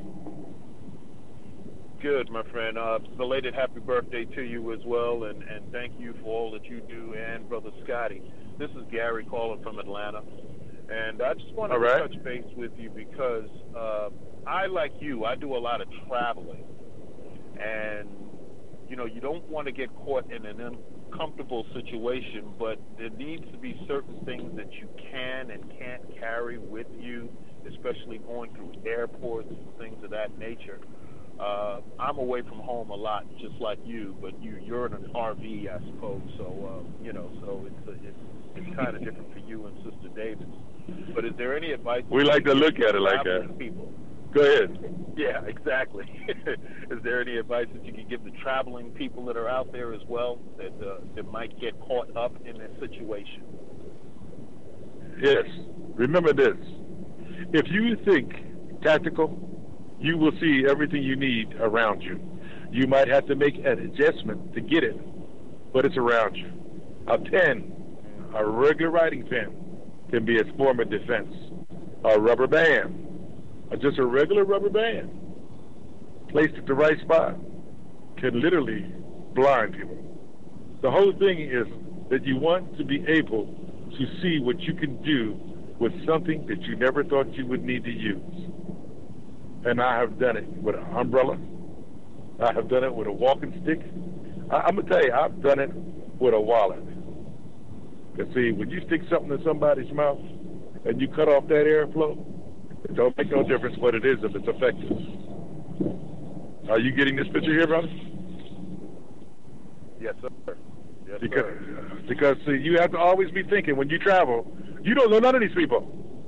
Good, my friend. Belated happy birthday to you as well, and thank you for all that you do, and Brother Scotty. This is Gary calling from Atlanta, and I just wanted to touch base with you because I, like you, I do a lot of traveling, and, you know, you don't want to get caught in an uncomfortable situation, but there needs to be certain things that you can and can't carry with you, especially going through airports and things of that nature. I'm away from home a lot, just like you, but you're in an RV, I suppose. So you know, so it's kind of different for you and Sister Davis. But is there any advice? We like to look at it like that. People? Go ahead. Yeah, exactly. Is there any advice that you can give the traveling people that are out there as well that might get caught up in this situation? Yes. Remember this: if you think tactical, you will see everything you need around you. You might have to make an adjustment to get it, but it's around you. A pen, a regular writing pen, can be a form of defense. A rubber band, or just a regular rubber band, placed at the right spot, can literally blind people. The whole thing is that you want to be able to see what you can do with something that you never thought you would need to use. And I have done it with an umbrella. I have done it with a walking stick. I'm going to tell you, I've done it with a wallet. Because, see, when you stick something in somebody's mouth and you cut off that airflow, it don't make no difference what it is if it's effective. Are you getting this picture here, brother? Yes, sir. Yes, because see, you have to always be thinking when you travel, you don't know none of these people.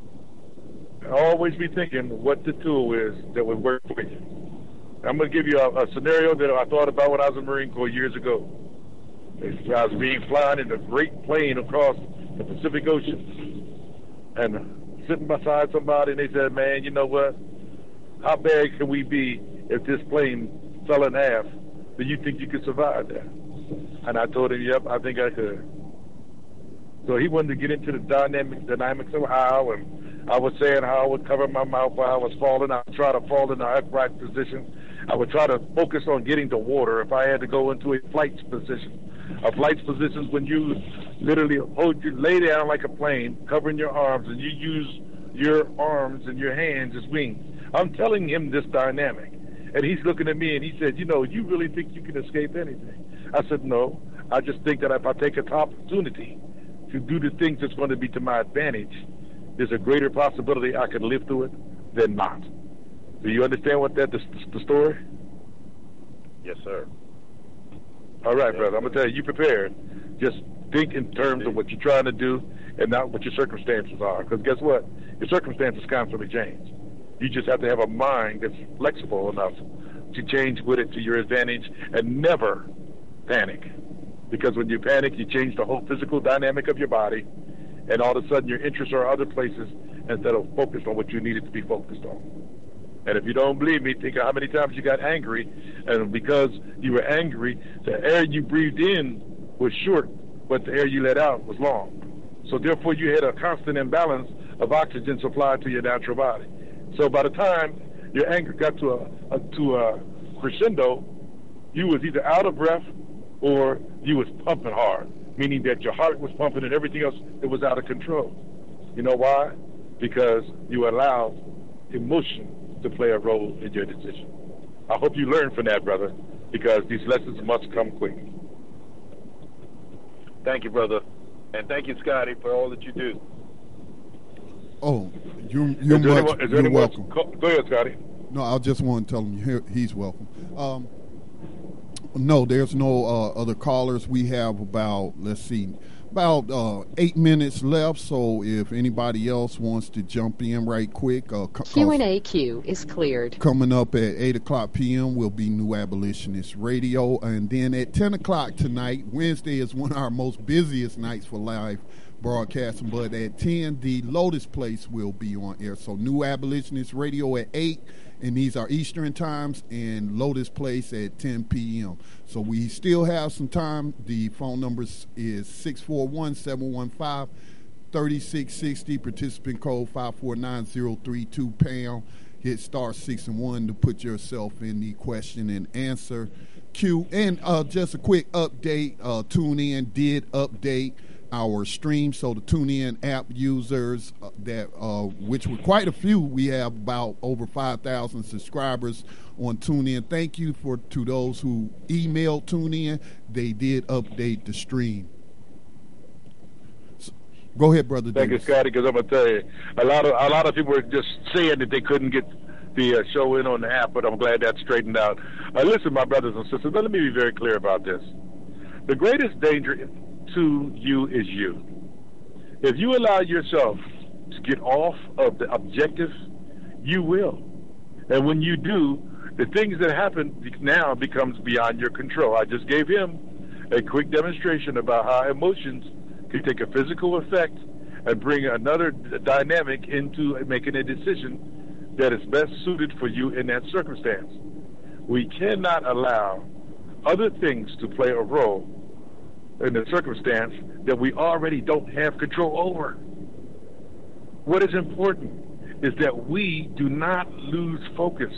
Always be thinking what the tool is that would work for you. I'm going to give you a scenario that I thought about when I was in the Marine Corps years ago. I was flying in a great plane across the Pacific Ocean and sitting beside somebody, and they said, man, you know what? How bad can we be if this plane fell in half? Do you think you could survive that? And I told him, yep, I think I could. So he wanted to get into the dynamics of how, and I was saying how I would cover my mouth while I was falling. I would try to fall in the upright position. I would try to focus on getting to water if I had to go into a flight position. A flight position is when you literally lay down like a plane, covering your arms, and you use your arms and your hands as wings. I'm telling him this dynamic, and he's looking at me, and he said, you know, you really think you can escape anything? I said, no. I just think that if I take an opportunity to do the things that's going to be to my advantage, there's a greater possibility I can live through it than not. Do you understand what the story? Yes, sir. All right, brother. I'm going to tell you, you prepared. Just think in terms of what you're trying to do and not what your circumstances are. Because guess what? Your circumstances constantly change. You just have to have a mind that's flexible enough to change with it to your advantage and never panic. Because when you panic, you change the whole physical dynamic of your body, and all of a sudden your interests are other places instead of focused on what you needed to be focused on. And if you don't believe me, think of how many times you got angry, and because you were angry, the air you breathed in was short, but the air you let out was long. So therefore you had a constant imbalance of oxygen supplied to your natural body. So by the time your anger got to a crescendo, you was either out of breath or you was pumping hard, meaning that your heart was pumping and everything else, it was out of control. You know why? Because you allowed emotion to play a role in your decision. I hope you learn from that, brother, because these lessons must come quick. Thank you, brother. And thank you, Scotty, for all that you do. Oh, you're welcome. Go ahead, Scotty. No, I just want to tell him he's welcome. No, there's no other callers. We have about 8 minutes left. So if anybody else wants to jump in right quick, Q&A queue is cleared. Coming up at 8:00 p.m. will be New Abolitionist Radio, and then at 10 o'clock tonight, Wednesday is one of our most busiest nights for live broadcasting. But at 10, the Lotus Place will be on air. So New Abolitionist Radio at 8. And these are Eastern times, and Lotus Place at 10 p.m. So we still have some time. The phone number is 641-715-3660. Participant code 549032#. Hit *6 and 1 to put yourself in the question and answer queue. And just a quick update. TuneIn did update our stream, so the TuneIn app users which were quite a few, we have about over 5,000 subscribers on TuneIn. Thank you to those who emailed TuneIn. They did update the stream. So, go ahead, brother. Thank you, Scotty, because I'm gonna tell you, a lot of people were just saying that they couldn't get the show in on the app, but I'm glad that's straightened out. Listen, my brothers and sisters, let me be very clear about this. The greatest danger to you is you. If you allow yourself to get off of the objective, you will. And when you do, the things that happen now becomes beyond your control. I just gave him a quick demonstration about how emotions can take a physical effect and bring another dynamic into making a decision that is best suited for you in that circumstance. We cannot allow other things to play a role in a circumstance that we already don't have control over. What is important is that we do not lose focus.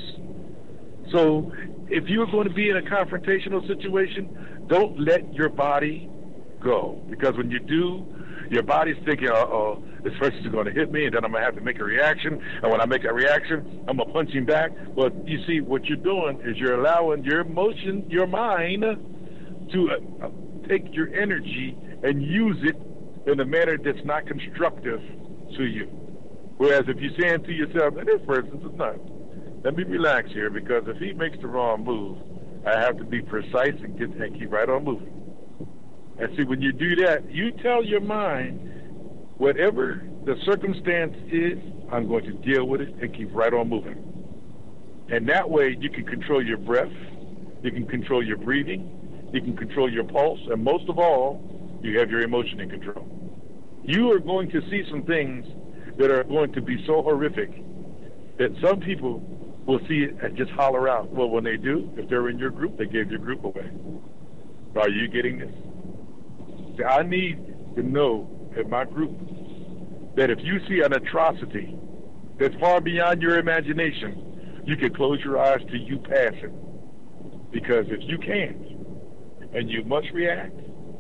So if you're going to be in a confrontational situation, don't let your body go. Because when you do, your body's thinking, uh-oh, this person's going to hit me, and then I'm going to have to make a reaction. And when I make a reaction, I'm going to punch him back. But you see, what you're doing is you're allowing your emotion, your mind, to take your energy and use it in a manner that's not constructive to you. Whereas if you're saying to yourself, this person's nuts, let me relax here, because if he makes the wrong move, I have to be precise and keep right on moving. And see, when you do that, you tell your mind, whatever the circumstance is, I'm going to deal with it and keep right on moving. And that way you can control your breath, you can control your breathing, you can control your pulse, and most of all, you have your emotion in control. You are going to see some things that are going to be so horrific that some people will see it and just holler out. Well, when they do, if they're in your group, they gave your group away. Are you getting this? See, I need to know in my group that if you see an atrocity that's far beyond your imagination, you can close your eyes till you pass it. Because if you can't, and you must react,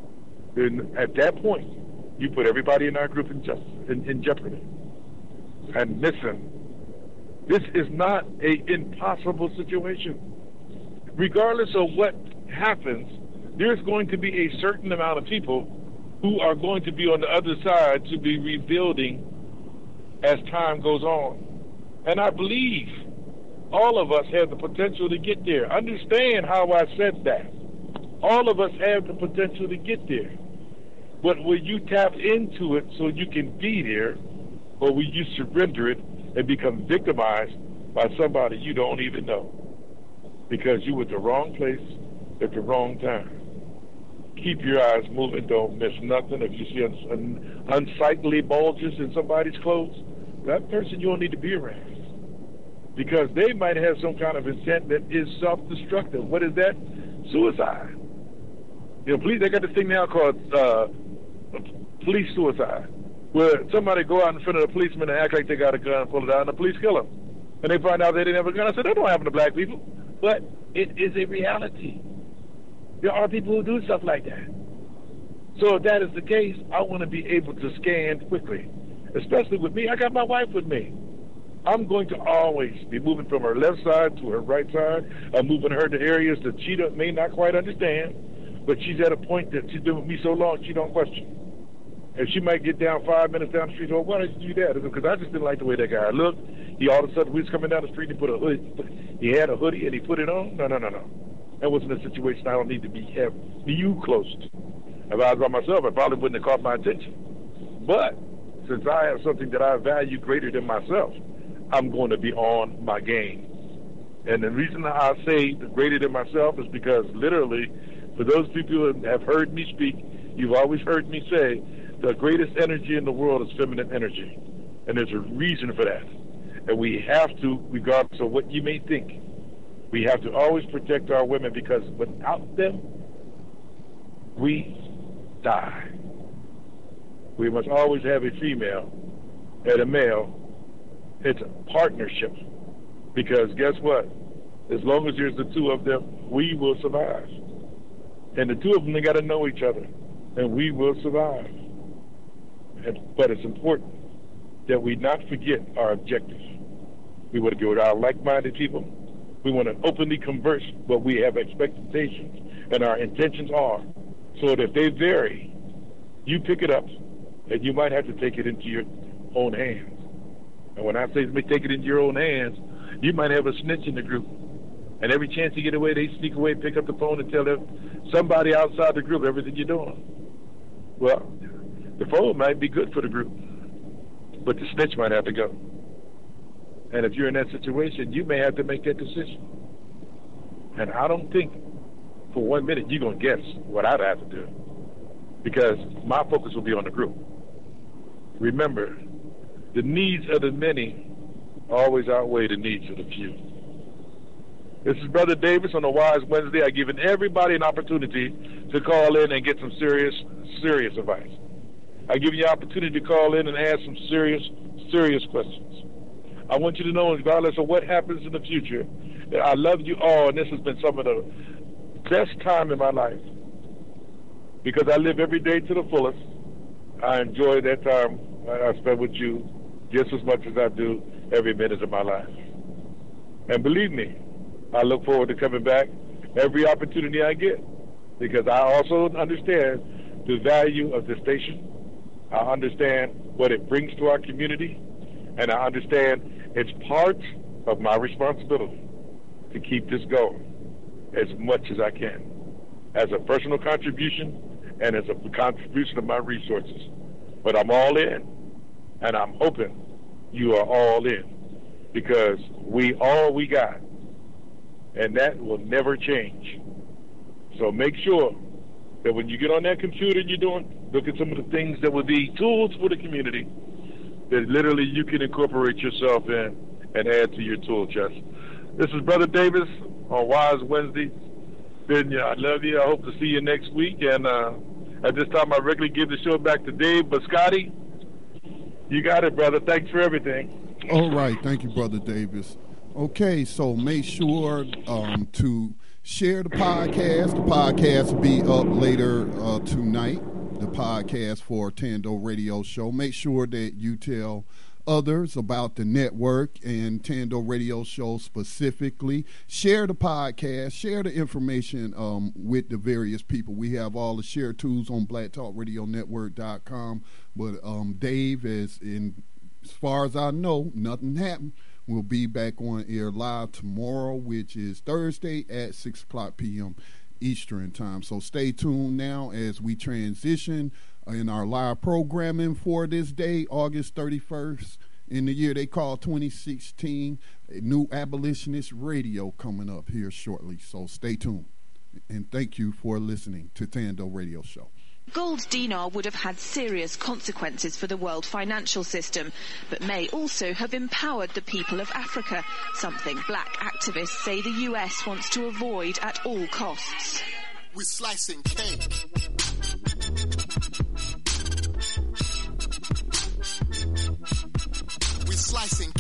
then at that point, you put everybody in our group in jeopardy. And listen, this is not an impossible situation. Regardless of what happens, there's going to be a certain amount of people who are going to be on the other side to be rebuilding as time goes on. And I believe all of us have the potential to get there. Understand how I said that. All of us have the potential to get there. But will you tap into it so you can be there, or will you surrender it and become victimized by somebody you don't even know? Because you were at the wrong place at the wrong time. Keep your eyes moving. Don't miss nothing. If you see unsightly bulges in somebody's clothes, that person you don't need to be around. Because they might have some kind of intent that is self-destructive. What is that? Suicide. You know, police, they got this thing now called police suicide, where somebody go out in front of the policeman and act like they got a gun and pull it out, and the police kill them. And they find out they didn't have a gun. I said, that don't happen to black people. But it is a reality. There are people who do stuff like that. So if that is the case, I want to be able to scan quickly. Especially with me, I got my wife with me. I'm going to always be moving from her left side to her right side. I'm moving her to areas that she may not quite understand, but she's at a point that she's been with me so long, she don't question. And she might get down 5 minutes down the street, oh, why did you do that? Because I just didn't like the way that guy looked. He all of a sudden, we was coming down the street, and he put a hoodie. He had a hoodie, and he put it on. No. That wasn't a situation I don't need to be you close to. If I was by myself, I probably wouldn't have caught my attention. But since I have something that I value greater than myself, I'm going to be on my game. And the reason I say greater than myself is because literally, for those people who have heard me speak, you've always heard me say the greatest energy in the world is feminine energy. And there's a reason for that. And we have to, regardless of what you may think, we have to always protect our women, because without them, we die. We must always have a female and a male. It's a partnership, because guess what? As long as there's the two of them, we will survive. And the two of them, they got to know each other, and we will survive. But it's important that we not forget our objectives. We want to go with our like-minded people. We want to openly converse what we have expectations and our intentions are, so that if they vary, you pick it up, and you might have to take it into your own hands. And when I say take it into your own hands, you might have a snitch in the group. And every chance you get away, they sneak away, pick up the phone, and tell somebody outside the group everything you're doing. Well, the phone might be good for the group, but the snitch might have to go. And if you're in that situation, you may have to make that decision. And I don't think for 1 minute you're going to guess what I'd have to do, because my focus will be on the group. Remember, the needs of the many always outweigh the needs of the few. This is Brother Davis on a Wise Wednesday. I've given everybody an opportunity to call in and get some serious advice. I've given you an opportunity to call in and ask some serious questions. I want you to know, regardless of what happens in the future, that I love you all, and this has been some of the best time in my life, because I live every day to the fullest. I enjoy that time I spend with you just as much as I do every minute of my life. And believe me, I look forward to coming back every opportunity I get, because I also understand the value of this station. I understand what it brings to our community, and I understand it's part of my responsibility to keep this going as much as I can, as a personal contribution and as a contribution of my resources. But I'm all in, and I'm hoping you are all in, because we got, and that will never change. So make sure that when you get on that computer and look at some of the things that would be tools for the community, that literally you can incorporate yourself in and add to your tool chest. This is Brother Davis on Wise Wednesday. I love you. I hope to see you next week. And at this time, I regularly give the show back to Dave. But Scotty, you got it, brother. Thanks for everything. All right. Thank you, Brother Davis. Okay, so make sure to share the podcast. The podcast will be up later tonight. The podcast for Tando Radio Show. Make sure that you tell others about the network and Tando Radio Show specifically. Share the podcast, share the information with the various people. We have all the share tools on blacktalkradionetwork.com. But Dave, as far as I know, nothing happened. We'll be back on air live tomorrow, which is Thursday at 6 o'clock p.m. Eastern time. So stay tuned now as we transition in our live programming for this day, August 31st, in the year they call 2016. A new abolitionist radio coming up here shortly. So stay tuned. And thank you for listening to Tando Radio Show. Gold dinar would have had serious consequences for the world financial system, but may also have empowered the people of Africa, something black activists say the US wants to avoid at all costs. We're slicing cake. We're slicing